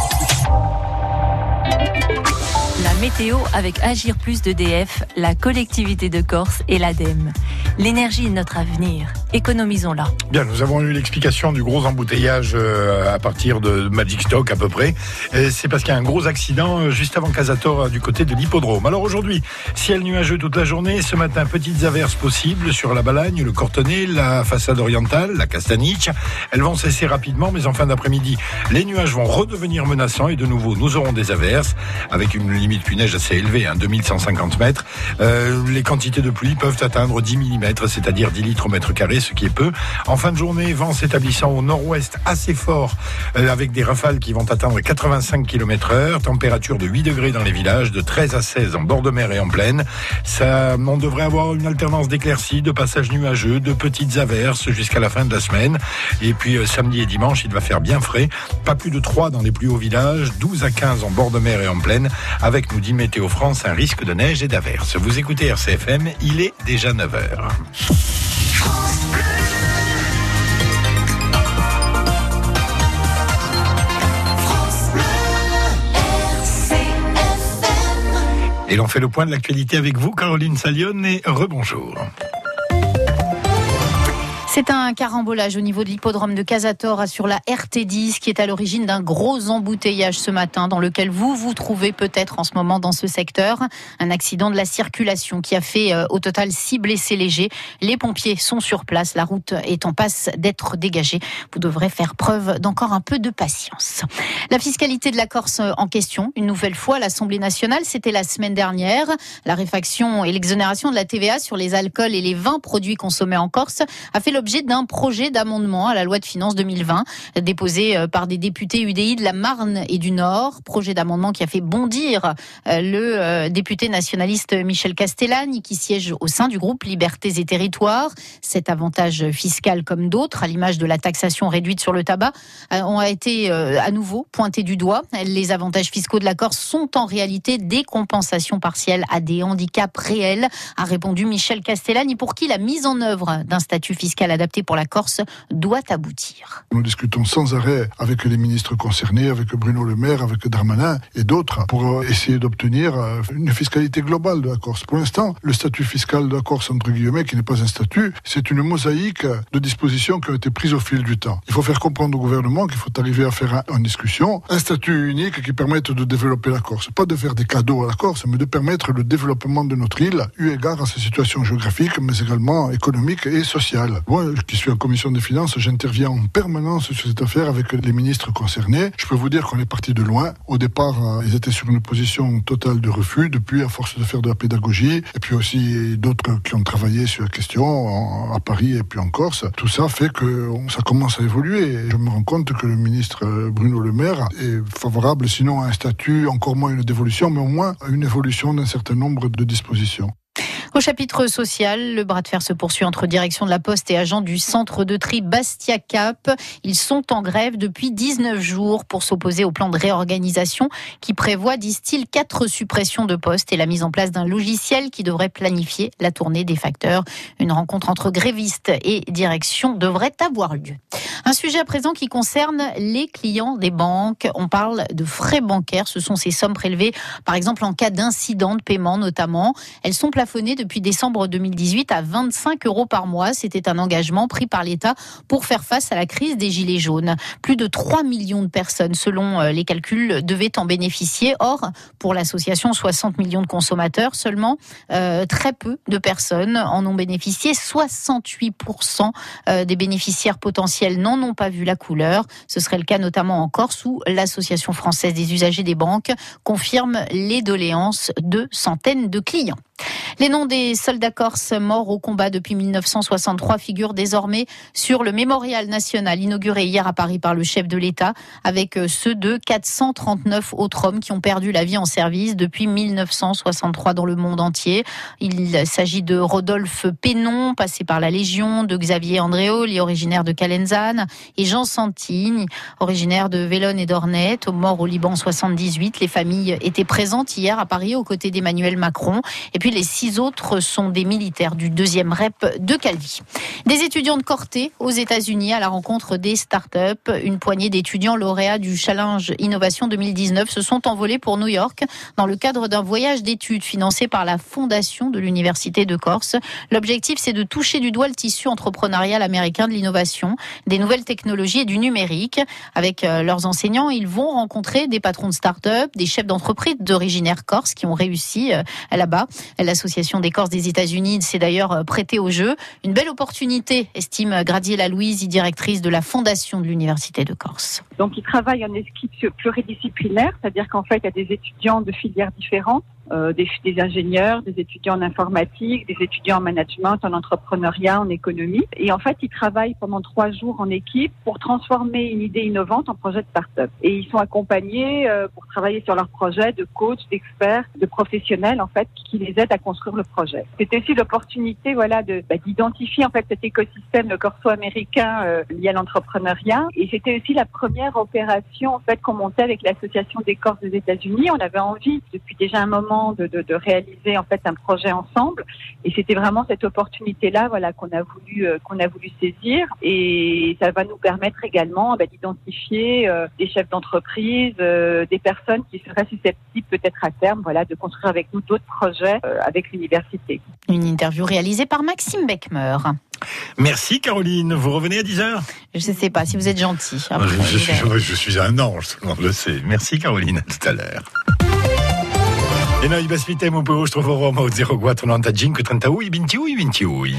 La météo avec Agir Plus d'EDF, la collectivité de Corse et l'ADEME. L'énergie est notre avenir. Économisons-la. Bien, nous avons eu l'explication du gros embouteillage à partir de Magic Stock à peu près. Et c'est parce qu'il y a un gros accident juste avant Casator du côté de l'hippodrome. Alors aujourd'hui, ciel nuageux toute la journée. Ce matin, petites averses possibles sur la Balagne, le Cortonnet, la façade orientale, la Castaniche. Elles vont cesser rapidement, mais en fin d'après-midi, les nuages vont redevenir menaçants et de nouveau, nous aurons des averses avec une limite pluie-neige assez élevée, 2150 mètres. Les quantités de pluie peuvent atteindre 10 mm, c'est-à-dire 10 litres au mètre carré, ce qui est peu. En fin de journée, vent s'établissant au nord-ouest assez fort, avec des rafales qui vont atteindre 85 km/h, température de 8 degrés dans les villages, de 13 à 16 en bord de mer et en plaine. On devrait avoir une alternance d'éclaircies, de passages nuageux, de petites averses jusqu'à la fin de la semaine. Et puis samedi et dimanche, il va faire bien frais. Pas plus de 3 dans les plus hauts villages, 12 à 15 en bord de mer et en plaine, avec, nous dit Météo France, un risque de neige et d'averses. Vous écoutez RCFM, il est déjà 9h. Et l'on fait le point de l'actualité avec vous, Caroline Salione, et rebonjour. C'est un carambolage au niveau de l'hippodrome de Casator sur la RT10 qui est à l'origine d'un gros embouteillage ce matin dans lequel vous vous trouvez peut-être en ce moment dans ce secteur. Un accident de la circulation qui a fait au total 6 blessés légers. Les pompiers sont sur place, la route est en passe d'être dégagée. Vous devrez faire preuve d'encore un peu de patience. La fiscalité de la Corse en question, une nouvelle fois à l'Assemblée nationale, c'était la semaine dernière. La réfaction et l'exonération de la TVA sur les alcools et les vins produits consommés en Corse a fait l'objet d'un projet d'amendement à la loi de finances 2020 déposé par des députés UDI de la Marne et du Nord. Projet d'amendement qui a fait bondir le député nationaliste Michel Castellani qui siège au sein du groupe Libertés et Territoires. Cet avantage fiscal comme d'autres, à l'image de la taxation réduite sur le tabac, ont été à nouveau pointés du doigt. Les avantages fiscaux de la Corse sont en réalité des compensations partielles à des handicaps réels, a répondu Michel Castellani, pour qui la mise en œuvre d'un statut fiscal adapté pour la Corse doit aboutir. Nous discutons sans arrêt avec les ministres concernés, avec Bruno Le Maire, avec Darmanin et d'autres pour essayer d'obtenir une fiscalité globale de la Corse. Pour l'instant, le statut fiscal de la Corse, entre guillemets, qui n'est pas un statut, c'est une mosaïque de dispositions qui ont été prises au fil du temps. Il faut faire comprendre au gouvernement qu'il faut arriver à faire en discussion un statut unique qui permette de développer la Corse. Pas de faire des cadeaux à la Corse, mais de permettre le développement de notre île, eu égard à sa situation géographique, mais également économique et sociale. Moi, qui suis en commission des finances, j'interviens en permanence sur cette affaire avec les ministres concernés. Je peux vous dire qu'on est parti de loin. Au départ, ils étaient sur une position totale de refus. Depuis, à force de faire de la pédagogie, et puis aussi d'autres qui ont travaillé sur la question à Paris et puis en Corse, tout ça fait que ça commence à évoluer. Et je me rends compte que le ministre Bruno Le Maire est favorable, sinon à un statut, encore moins une dévolution, mais au moins à une évolution d'un certain nombre de dispositions. Au chapitre social, le bras de fer se poursuit entre direction de la Poste et agents du centre de tri Bastia Cap. Ils sont en grève depuis 19 jours pour s'opposer au plan de réorganisation qui prévoit, disent-ils, 4 suppressions de postes et la mise en place d'un logiciel qui devrait planifier la tournée des facteurs. Une rencontre entre grévistes et direction devrait avoir lieu. Un sujet à présent qui concerne les clients des banques. On parle de frais bancaires. Ce sont ces sommes prélevées, par exemple, en cas d'incident de paiement notamment. Elles sont plafonnées depuis décembre 2018 à 25 € par mois. C'était un engagement pris par l'État pour faire face à la crise des Gilets jaunes. Plus de 3 millions de personnes, selon les calculs, devaient en bénéficier. Or, pour l'association 60 millions de consommateurs, seulement très peu de personnes en ont bénéficié. 68% des bénéficiaires potentiels n'en ont pas vu la couleur. Ce serait le cas notamment en Corse où l'Association française des usagers des banques confirme les doléances de centaines de clients. Les noms des soldats corses morts au combat depuis 1963 figurent désormais sur le mémorial national inauguré hier à Paris par le chef de l'État, avec ceux de 439 autres hommes qui ont perdu la vie en service depuis 1963 dans le monde entier. Il s'agit de Rodolphe Pénon, passé par la Légion, de Xavier Andréoli, originaire de Calenzane, et Jean Santini, originaire de Vélone et d'Ornette, mort au Liban en 78. Les familles étaient présentes hier à Paris aux côtés d'Emmanuel Macron. Et puis les 6 autres sont des militaires du 2e REP de Calvi. Des étudiants de Corté aux États-Unis à la rencontre des startups. Une poignée d'étudiants lauréats du Challenge Innovation 2019 se sont envolés pour New York dans le cadre d'un voyage d'études financé par la Fondation de l'Université de Corse. L'objectif, c'est de toucher du doigt le tissu entrepreneurial américain de l'innovation, des nouvelles technologies et du numérique. Avec leurs enseignants, ils vont rencontrer des patrons de start-up, des chefs d'entreprise d'originaire corse qui ont réussi là-bas. L'Association des Corses des États-Unis s'est d'ailleurs prêtée au jeu. Une belle opportunité, estime Gradiela Louise, directrice de la Fondation de l'Université de Corse. Donc, ils travaillent en équipe pluridisciplinaire, c'est-à-dire qu'en fait, il y a des étudiants de filières différentes. Des ingénieurs, des étudiants en informatique, des étudiants en management, en entrepreneuriat, en économie. Et en fait, ils travaillent pendant 3 jours en équipe pour transformer une idée innovante en projet de start-up. Et ils sont accompagnés pour travailler sur leur projet de coachs, d'experts, de professionnels en fait qui les aident à construire le projet. C'était aussi l'opportunité, d'identifier en fait cet écosystème corso-américain lié à l'entrepreneuriat. Et c'était aussi la première opération en fait qu'on montait avec l'Association des Corses des États-Unis. On avait envie depuis déjà un moment de réaliser en fait un projet ensemble, et c'était vraiment cette opportunité-là qu'on a voulu saisir, et ça va nous permettre également d'identifier des chefs d'entreprise, des personnes qui seraient susceptibles peut-être à terme de construire avec nous d'autres projets avec l'université. Une interview réalisée par Maxime Beckmer. Merci Caroline, vous revenez à 10h? Je ne sais pas si vous êtes gentil. Je suis un ange, tout le monde le sait. Merci Caroline, à tout à l'heure. E noi vi aspettiamo per il vostro forum au 0495 31 28 28.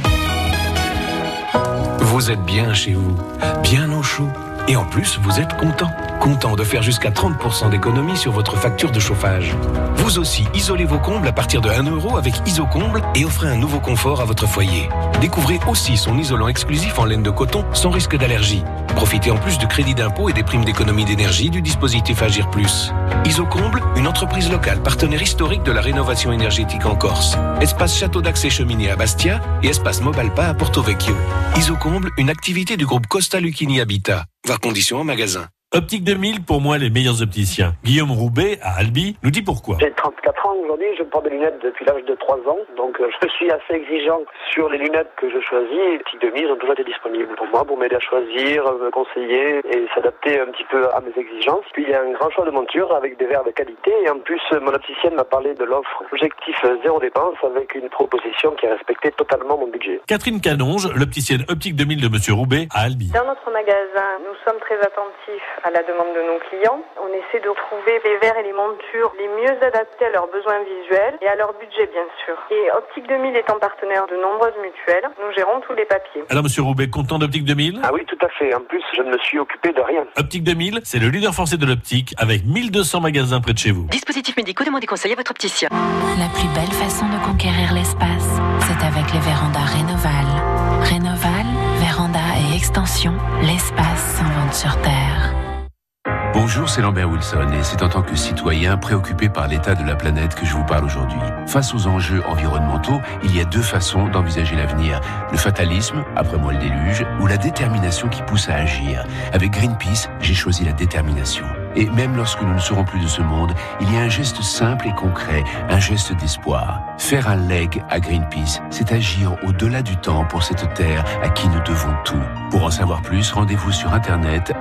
Vous êtes bien chez vous, bien au chaud. Et en plus, vous êtes content de faire jusqu'à 30% d'économie sur votre facture de chauffage. Vous aussi, isolez vos combles à partir de 1 € avec Isocomble et offrez un nouveau confort à votre foyer. Découvrez aussi son isolant exclusif en laine de coton sans risque d'allergie. Profitez en plus du crédit d'impôt et des primes d'économie d'énergie du dispositif Agir Plus. Isocomble, une entreprise locale partenaire historique de la rénovation énergétique en Corse. Espace Château d'Accès Cheminée à Bastia et Espace Mobalpa à Porto Vecchio. Isocomble, une activité du groupe Costa Lucchini Habitat. Voir conditions en magasin. Optique 2000, pour moi, les meilleurs opticiens. Guillaume Roubaix, à Albi, nous dit pourquoi. J'ai 34 ans aujourd'hui, je porte des lunettes depuis l'âge de 3 ans, donc je suis assez exigeant sur les lunettes que je choisis, et Optique 2000 ont toujours été disponibles pour moi, pour m'aider à choisir, me conseiller et s'adapter un petit peu à mes exigences. Puis il y a un grand choix de montures avec des verres de qualité, et en plus mon opticienne m'a parlé de l'offre Objectif zéro dépense avec une proposition qui a respecté totalement mon budget. Catherine Canonge, l'opticienne Optique 2000 de Monsieur Roubaix, à Albi. Dans notre magasin, nous sommes très attentifs à la demande de nos clients. On essaie de trouver les verres et les montures les mieux adaptés à leurs besoins visuels et à leur budget, bien sûr. Et Optique 2000 étant partenaire de nombreuses mutuelles, nous gérons tous les papiers. Alors, Monsieur Roubaix, content d'Optique 2000 ? Ah oui, tout à fait. En plus, je ne me suis occupé de rien. Optique 2000, c'est le leader français de l'optique avec 1200 magasins près de chez vous. Dispositifs médicaux, demandez conseil à votre opticien. La plus belle façon de conquérir l'espace, c'est avec les vérandas Rénoval. Rénoval, véranda et extension, l'espace s'invente sur Terre. Bonjour, c'est Lambert Wilson et c'est en tant que citoyen préoccupé par l'état de la planète que je vous parle aujourd'hui. Face aux enjeux environnementaux, il y a 2 façons d'envisager l'avenir. Le fatalisme, après moi le déluge, ou la détermination qui pousse à agir. Avec Greenpeace, j'ai choisi la détermination. Et même lorsque nous ne serons plus de ce monde, il y a un geste simple et concret, un geste d'espoir. Faire un leg à Greenpeace, c'est agir au-delà du temps pour cette terre à qui nous devons tout. Pour en savoir plus, rendez-vous sur internet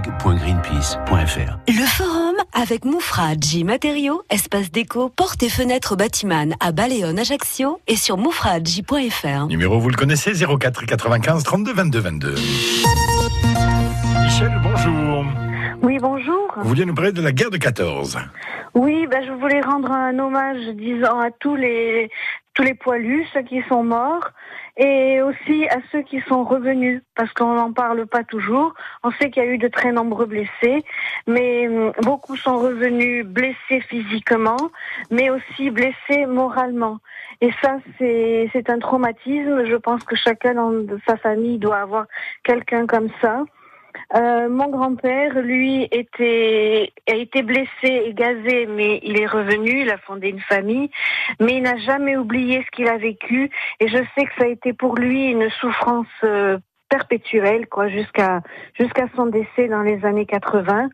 leg.greenpeace.fr. Le forum avec Moufradji Matériaux, espace déco, portes et fenêtres Batiman à Baleone, Ajaccio et sur moufradji.fr. Numéro, vous le connaissez, 04 95 32 22 22. Michel, bonjour. Oui, bonjour. Vous vouliez nous parler de la guerre de 14. Oui, je voulais rendre un hommage, disons, à tous les poilus, ceux qui sont morts, et aussi à ceux qui sont revenus, parce qu'on n'en parle pas toujours. On sait qu'il y a eu de très nombreux blessés, mais beaucoup sont revenus blessés physiquement, mais aussi blessés moralement. Et ça, c'est un traumatisme. Je pense que chacun dans sa famille doit avoir quelqu'un comme ça. Mon grand-père, lui, a été blessé et gazé, mais il est revenu, il a fondé une famille, mais il n'a jamais oublié ce qu'il a vécu, et je sais que ça a été pour lui une souffrance perpétuelle, jusqu'à son décès dans les années 80.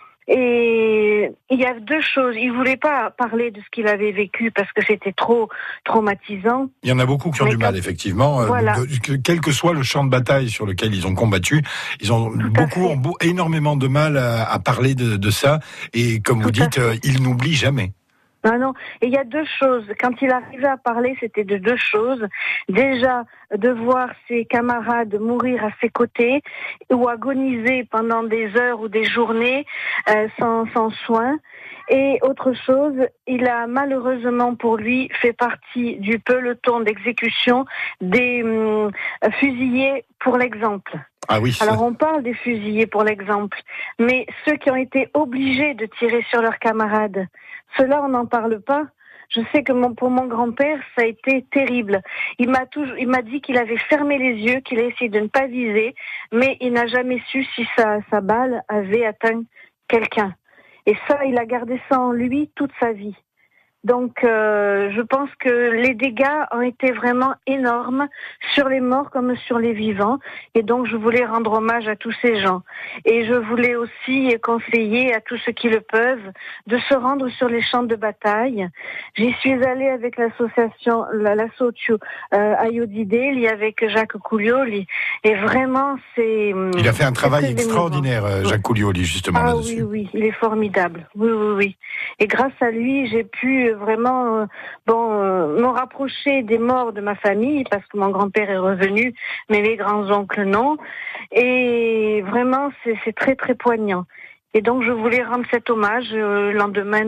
Et il y a deux choses. Il voulait pas parler de ce qu'il avait vécu parce que c'était trop traumatisant. Il y en a beaucoup qui ont du mal, effectivement. Voilà. Quel que soit le champ de bataille sur lequel ils ont combattu, ils ont énormément de mal à parler de ça. Et comme vous dites, ils n'oublient jamais. Non. Et il y a deux choses. Quand il arrivait à parler, c'était de deux choses. Déjà, de voir ses camarades mourir à ses côtés ou agoniser pendant des heures ou des journées sans soin. Et autre chose, il a malheureusement pour lui fait partie du peloton d'exécution des fusillés pour l'exemple. Ah oui. Alors on parle des fusillés pour l'exemple, mais ceux qui ont été obligés de tirer sur leurs camarades, ceux-là on n'en parle pas. Je sais que pour mon grand-père, ça a été terrible. Il m'a dit qu'il avait fermé les yeux, qu'il a essayé de ne pas viser, mais il n'a jamais su si sa balle avait atteint quelqu'un. Et ça, il a gardé ça en lui toute sa vie. Donc, je pense que les dégâts ont été vraiment énormes sur les morts comme sur les vivants. Et donc, je voulais rendre hommage à tous ces gens. Et je voulais aussi conseiller à tous ceux qui le peuvent de se rendre sur les champs de bataille. J'y suis allée avec l'association, l'asso Ayodideli, avec Jacques Coulioli. Et vraiment, c'est... Il a fait un travail extraordinaire, Jacques Coulioli, justement, là-dessus. Oui, il est formidable. Oui. Et grâce à lui, j'ai pu vraiment me rapprocher des morts de ma famille, parce que mon grand-père est revenu, mais mes grands-oncles non. Et vraiment, c'est très très poignant. Et donc je voulais rendre cet hommage le lendemain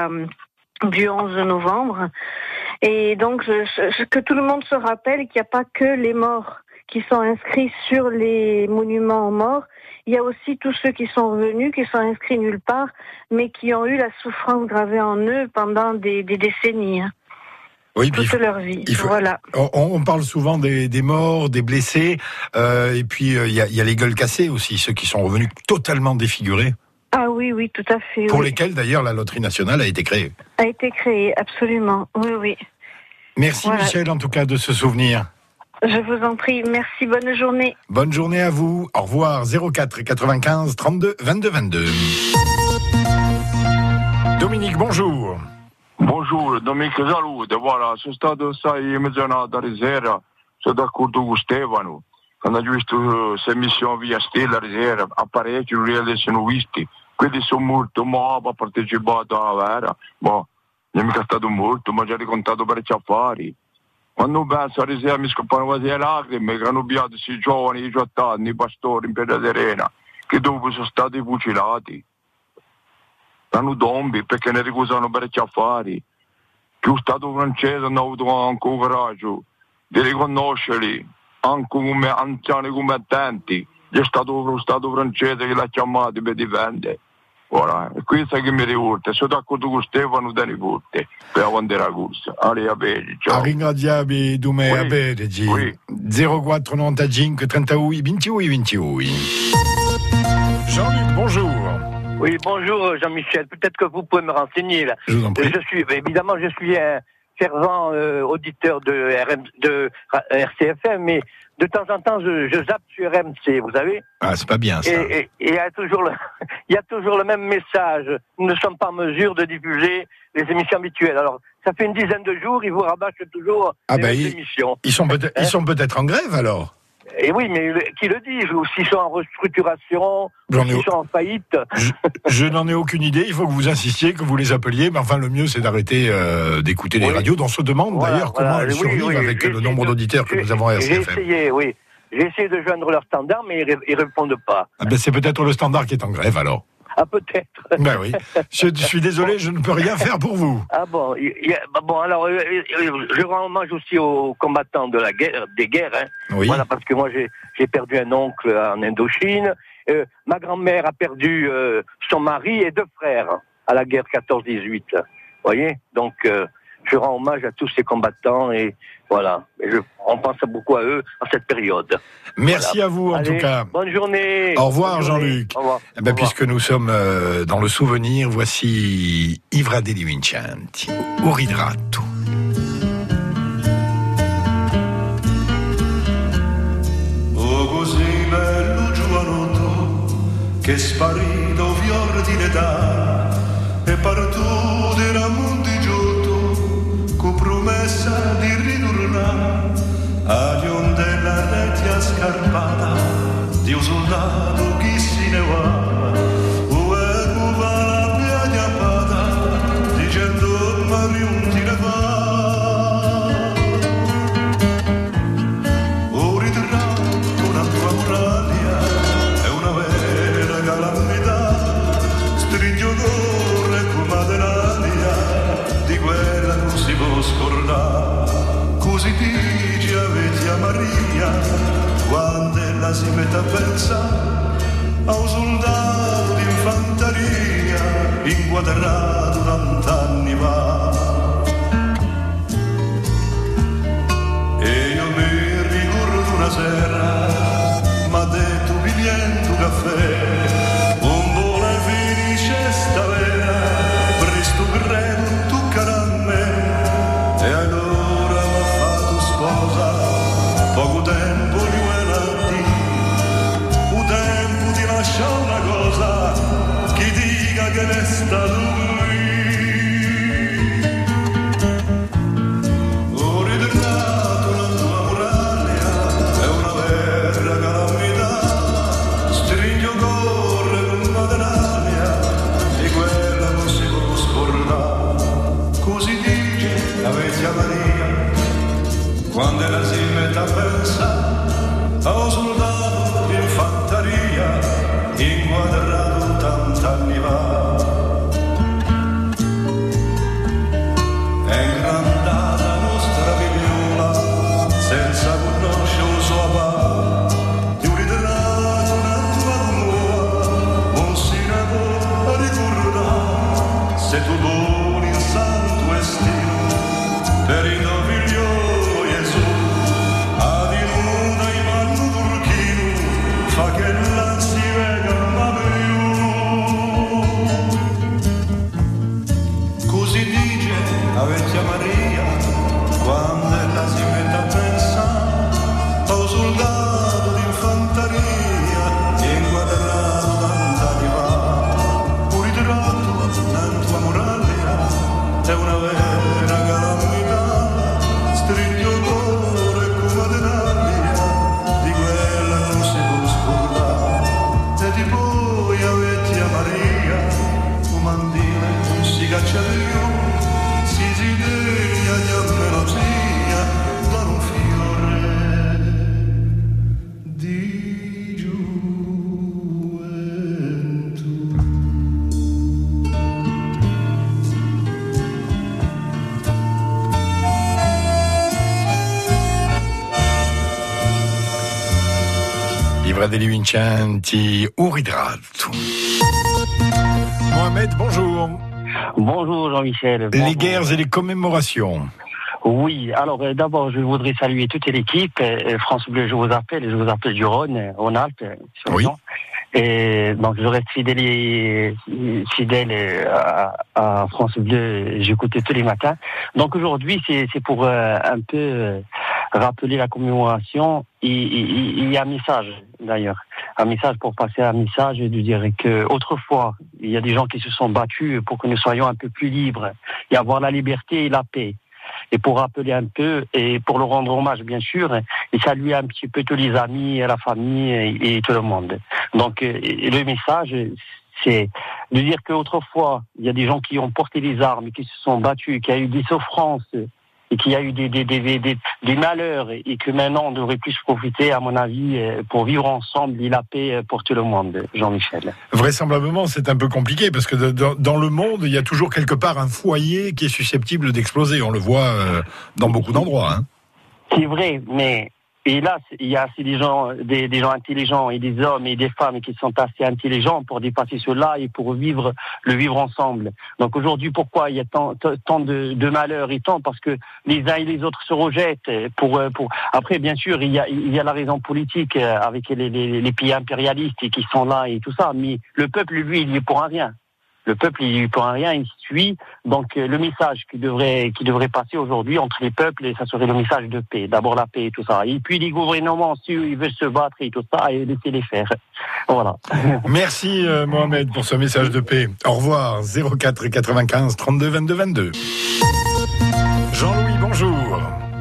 du 11 novembre. Et donc que tout le monde se rappelle qu'il n'y a pas que les morts qui sont inscrits sur les monuments aux morts. Il y a aussi tous ceux qui sont revenus, qui sont inscrits nulle part, mais qui ont eu la souffrance gravée en eux pendant des décennies. Oui, toute leur vie. Voilà. On parle souvent des morts, des blessés, et puis il y a les gueules cassées aussi, ceux qui sont revenus totalement défigurés. Ah oui, tout à fait. Pour lesquels d'ailleurs la loterie nationale a été créée. A été créée, absolument. Oui. Merci Michel en tout cas de ce souvenir. Je vous en prie, merci, bonne journée. Bonne journée à vous, au revoir, 04 95 32 22 22. Dominique, bonjour. Bonjour, Dominique salute, voilà, sono stato in mezz'orata sera, sono d'accordo con Stefano, quando ho visto se missioni via Stella sera, apparecchi non li sono visti, quelli sono molto mobi, ha partecipato alla vera, non è mica stato molto, ma già raccontato parecchi affari. Quando penso a Risea mi scoppano quasi le lacrime, che hanno obbligato questi giovani, i giottanti, i pastori in Piedra Serena, che dopo sono stati fucilati. Hanno tombi perché ne ricusano parecchi affari. Che lo Stato francese hanno avuto anche il coraggio di riconoscerli, anche come anziani combattenti. È stato lo Stato francese che l'ha chiamato per difendere. Ora, è questo che mi rivolta. Sono d'accordo con Stefano da nipote per la bandera corsa. Allez, a bene, ciao. Ringraziabi Dume a bene, 0495 31 28 28. Jean-Luc, bonjour. Oui, bonjour Jean-Michel. Peut-être que vous pouvez me renseigner là. Je vous en prie. Je suis un fervent auditeur de RCFM, mais de temps en temps, je zappe sur RMC, vous savez. Ah, c'est pas bien, ça. Et il y a toujours le même message. Nous ne sommes pas en mesure de diffuser les émissions habituelles. Alors, ça fait une dizaine de jours, ils vous rabâchent toujours les émissions. Ils sont peut-être en grève, alors. Et oui, mais qui le dit? Ou s'ils sont en restructuration, ou s'ils sont en faillite. Je n'en ai aucune idée. Il faut que vous insistiez, que vous les appeliez. Mais enfin, le mieux, c'est d'arrêter d'écouter les radios. On se demande d'ailleurs comment elles survivent avec le nombre d'auditeurs que nous avons à RCFM. J'ai essayé de joindre leur standard, mais ils répondent pas. Ah ben, c'est peut-être le standard qui est en grève, alors. Ah, peut-être. Ben oui. Je suis désolé, je ne peux rien faire pour vous. Ah bon, alors, je rends hommage aussi aux combattants des guerres. Hein. Oui. Voilà, parce que moi, j'ai perdu un oncle en Indochine. Ma grand-mère a perdu son mari et 2 frères à la guerre 14-18. Vous voyez? Donc, je rends hommage à tous ces combattants et voilà. On pense beaucoup à eux en cette période. Merci à vous, en tout cas. Bonne journée. Au revoir, Jean-Luc. Au revoir. Eh ben, puisque nous sommes dans le souvenir, voici Ivra degli Vincenzi, Uridrato. Oh, così bello giovanotto, che sparito fior di l'età, e partù della monti giotto, con promessa di ritornare agli onde della retia scarpata di un soldato che se ne va, o è cuba la via di appata, dicendo ma non ti ne va. O ritratto una tua muraglia, è una vera calamità, stringo corre come dell'aria, di quella non si può scordare. Così dice avete a Maria, quando ella si mette a pensare a un soldato di infanteria inquadrato 90 anni fa. E io mi ricordo una sera, m'ha detto pigliendo caffè, un buon finisce sta vera, presto credo toccherà a me, e allora m'ha fatto sposa, poco tempo di venerdì, un tempo di lasciare una cosa, chi dica che resta lui. Ho ritornato la tua muraglia, è una vera calamità, stringo corre con maderaria, e quella non si può scordare. Così dice la vecchia Maria, quando la si mette a pensare a un soldato di infanteria inquadrato 80 anni fa. È ingrandata la nostra figliola senza conoscere un suo papà, di un ritratto una tua nuova non si ne può ricordare, se tu doni il santo destino per il tuo figlio Gesù, a di nuda i panno turchino fa che non si veda mai più. Così dice la vecchia Maria, quando ella si mette a pensare a un soldato di infanteria inquadrato 90 anni fa. Un ritratto nella tua muraglia è una vera calamità, stringo cuore come dell'aria, di quella non si può scordare. E di poi a vecchia Maria, un mandile non si caccia più, si degna di melodia, da un fiore di gioventù. Ivra degli Vincenzi, Uridrato. Mohamed, bonjour. Bonjour Jean-Michel. Les Bonjour. guerres et les commémorations. Oui, alors d'abord je voudrais saluer toute l'équipe. France Bleu, je vous appelle du Rhône, Rhône-Alpes. Sur Lyon. Et donc je reste fidèle à France Bleu, j'écoutais tous les matins. Donc aujourd'hui c'est pour un peu rappeler la commémoration. Il y a un message d'ailleurs, un message pour passer un message de dire que autrefois il y a des gens qui se sont battus pour que nous soyons un peu plus libres et avoir la liberté et la paix. Et pour rappeler un peu, et pour le rendre hommage bien sûr, et saluer un petit peu tous les amis, la famille et tout le monde. Donc le message, c'est de dire qu'autrefois, il y a des gens qui ont porté les armes, qui se sont battus, qui a eu des souffrances et qu'il y a eu des malheurs et que maintenant on devrait plus profiter, à mon avis, pour vivre ensemble et la paix pour tout le monde, Jean-Michel. Vraisemblablement, c'est un peu compliqué parce que dans le monde, il y a toujours quelque part un foyer qui est susceptible d'exploser. On le voit dans beaucoup d'endroits. Hein. C'est vrai, mais et là, il y a assez des gens intelligents et des hommes et des femmes qui sont assez intelligents pour dépasser cela et pour vivre ensemble. Donc aujourd'hui, pourquoi il y a tant de malheurs et tant parce que les uns et les autres se rejettent. Après, bien sûr, il y a la raison politique avec les pays impérialistes qui sont là et tout ça, mais le peuple, lui, il y est pour un rien. Le peuple, il pour un rien, il suit. Donc, le message qui devrait passer aujourd'hui entre les peuples, ça serait le message de paix. D'abord la paix et tout ça. Et puis les gouvernements, si ils veulent se battre et tout ça, et laissez-les faire. Voilà. Merci Mohamed pour ce message de paix. Au revoir. 04 95 32 22 22. Jean-Louis, bonjour.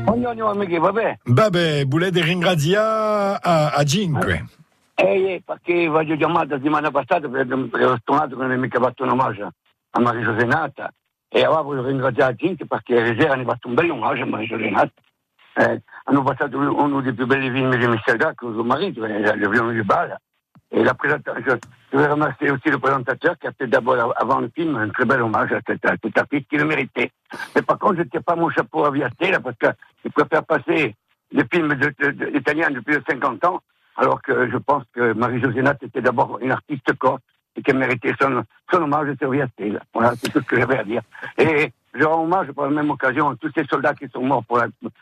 Babè, Boulet de Ringradia a Cinque. Perché voglio chiamare la settimana passata per ho suonato che non è mica fatto un omaggio a Maria Josenata e avevo ringraziato la gente perché ieri sera hanno fatto un bel omaggio a Maria Josenata. Hanno passato uno dei più belli film di Michel Dac con suo marito, Le Violon du Bal. Et la présentation, je vais remercier aussi le présentateur qui a fait d'abord avant le film un très bel hommage à cet artiste qui le méritait. Mais par contre, je ne tiens pas mon chapeau à Via Stella parce qu'il préfère passer les films italiens depuis 50 ans. Alors que je pense que Marie-José était d'abord une artiste corse et qu'elle méritait son hommage sur Via Stella. Voilà, c'est tout ce que j'avais à dire. Et je rends hommage par la même occasion à tous ces soldats qui sont morts pour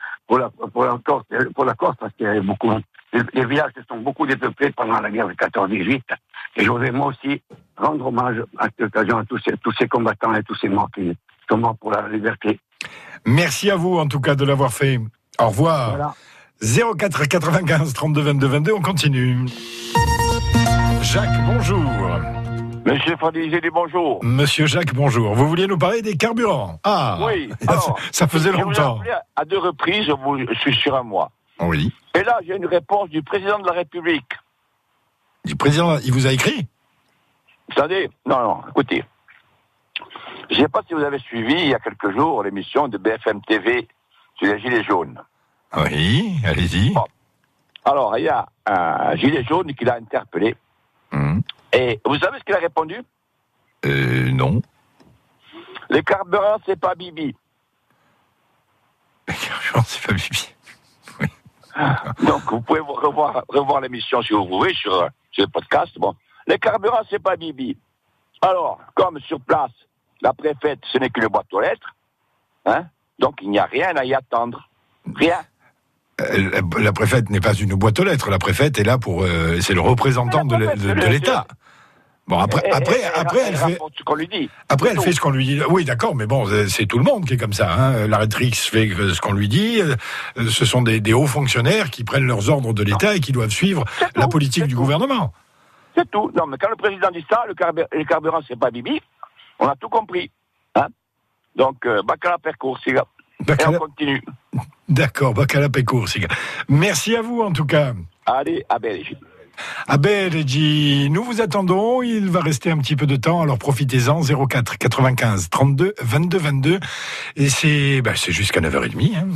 la Corse, parce qu'il y a beaucoup, les villages se sont beaucoup dépeuplés pendant la guerre de 14-18. Et je voudrais moi aussi rendre hommage à cette occasion à tous ces combattants et tous ces morts qui sont morts pour la liberté. Merci à vous en tout cas de l'avoir fait. Au revoir. Voilà. 04 95 32 22 22, on continue. Jacques, bonjour. Monsieur Fradizé, bonjour. Monsieur Jacques, bonjour. Vous vouliez nous parler des carburants? Ah, oui. Alors, ça faisait longtemps. Je vous ai appelé à 2 reprises, je suis sur un mois. Oui. Et là, j'ai une réponse du président de la République. Du président, il vous a écrit? Vous savez, non, écoutez. Je ne sais pas si vous avez suivi il y a quelques jours l'émission de BFM TV sur les Gilets jaunes. Oui, allez-y. Bon. Alors, il y a un gilet jaune qui l'a interpellé. Et vous savez ce qu'il a répondu? Non. Les carburants, c'est pas Bibi. Les carburants, c'est pas Bibi. Oui. Donc, vous pouvez revoir l'émission si vous voulez sur le podcast. Bon. Les carburants, c'est pas Bibi. Alors, comme sur place, la préfète, ce n'est qu'une boîte aux lettres, hein, donc il n'y a rien à y attendre. Rien. La préfète n'est pas une boîte aux lettres. La préfète est là pour. C'est le représentant de l'État. Bon, après, elle fait ce qu'on lui dit. Après, elle fait ce qu'on lui dit. Oui, d'accord, mais bon, c'est tout le monde qui est comme ça. Hein. La Rétrix fait ce qu'on lui dit. Ce sont des hauts fonctionnaires qui prennent leurs ordres de l'État et qui doivent suivre la politique du gouvernement. C'est tout. Non, mais quand le président dit ça, les carburants, c'est pas Bibi. On a tout compris. Hein. Donc, bacala percours, c'est là. Et on continue. D'accord, bacala percours, c'est là. Merci à vous, en tout cas. Allez, à Belgique. À Belgique, nous vous attendons, il va rester un petit peu de temps, alors profitez-en, 04 95 32 22 22, et c'est jusqu'à 9h30. Hein.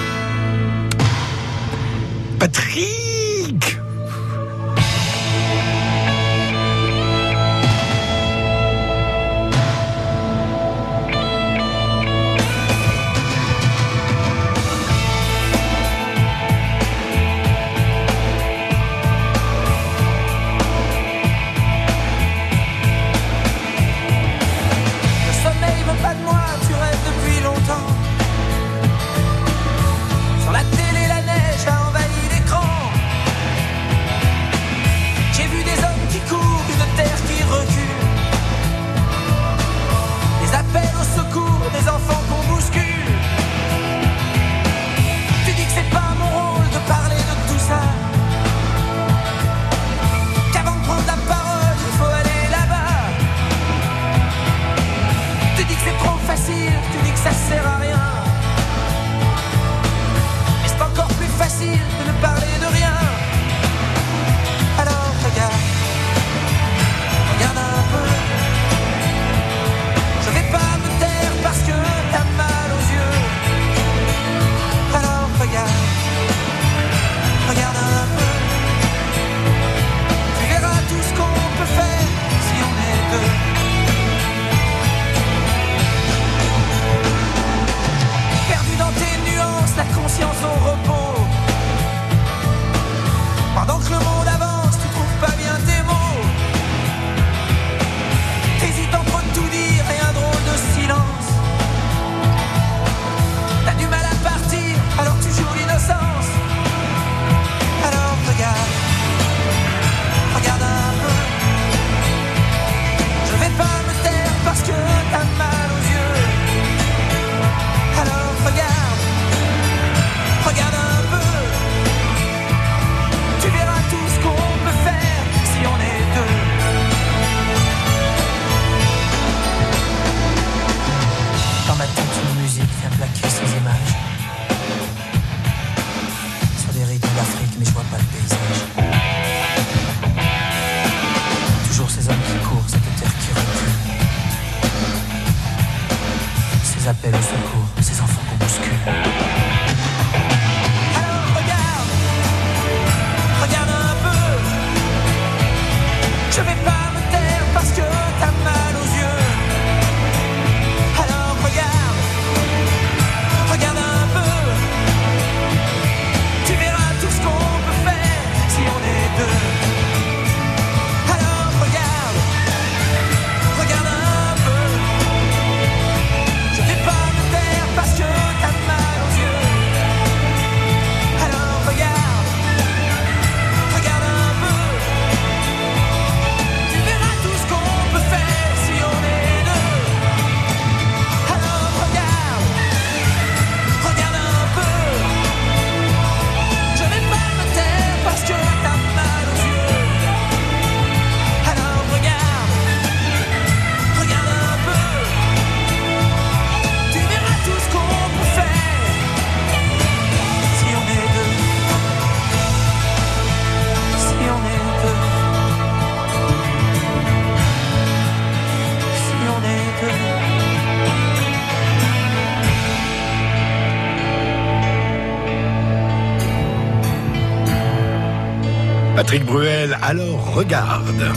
Patrick! Sur la télé, la neige a envahi l'écran. Patrick Bruel, alors regarde.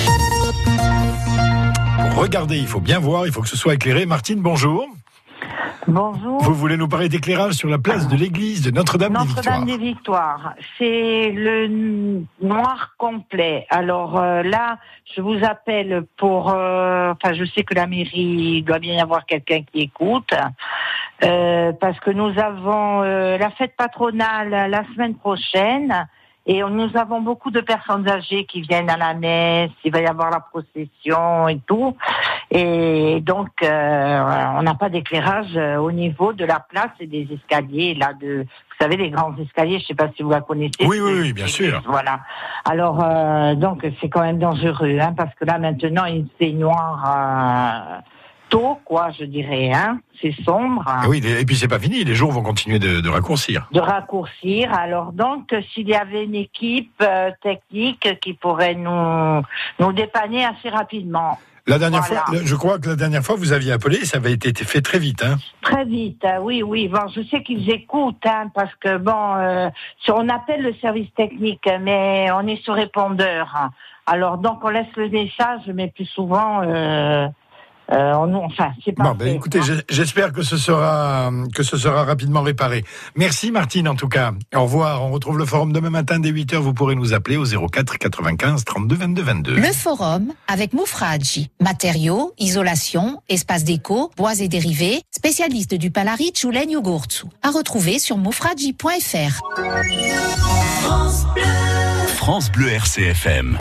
Pour regarder, il faut bien voir, il faut que ce soit éclairé. Martine, bonjour. Bonjour. Vous voulez nous parler d'éclairage sur la place de l'église de Notre-Dame-des-Victoires. Notre-Dame-des-Victoires. C'est le noir complet. Alors là, je vous appelle pour... je sais que la mairie, il doit bien y avoir quelqu'un qui écoute. Parce que nous avons la fête patronale la semaine prochaine. Et nous avons beaucoup de personnes âgées qui viennent à la messe, il va y avoir la procession et tout. Et donc, on n'a pas d'éclairage au niveau de la place et des escaliers, là, vous savez, les grands escaliers, je ne sais pas si vous la connaissez. Oui, bien sûr. Voilà. Alors, donc, c'est quand même dangereux, hein, parce que là, maintenant, il fait noir... tôt, quoi, je dirais, hein. C'est sombre. Oui, et puis c'est pas fini, les jours vont continuer de raccourcir. De raccourcir. Alors donc, s'il y avait une équipe technique qui pourrait nous dépanner assez rapidement. La dernière fois, je crois que la dernière fois vous aviez appelé, ça avait été fait très vite, hein. Très vite, oui. Bon, je sais qu'ils écoutent, hein, parce que on appelle le service technique, mais on est sur répondeur. Hein. Alors donc, on laisse le message, mais plus souvent. C'est pas fait, écoutez, j'espère que ce sera rapidement réparé. Merci Martine en tout cas. Au revoir. On retrouve le forum demain matin dès 8h. Vous pourrez nous appeler au 04 95 32 22 22. Le forum avec Moufradji. Matériaux, isolation, espace déco, bois et dérivés. Spécialiste du Palaric ou Legno Gurtsu. À retrouver sur moufradji.fr. France Bleu RCFM.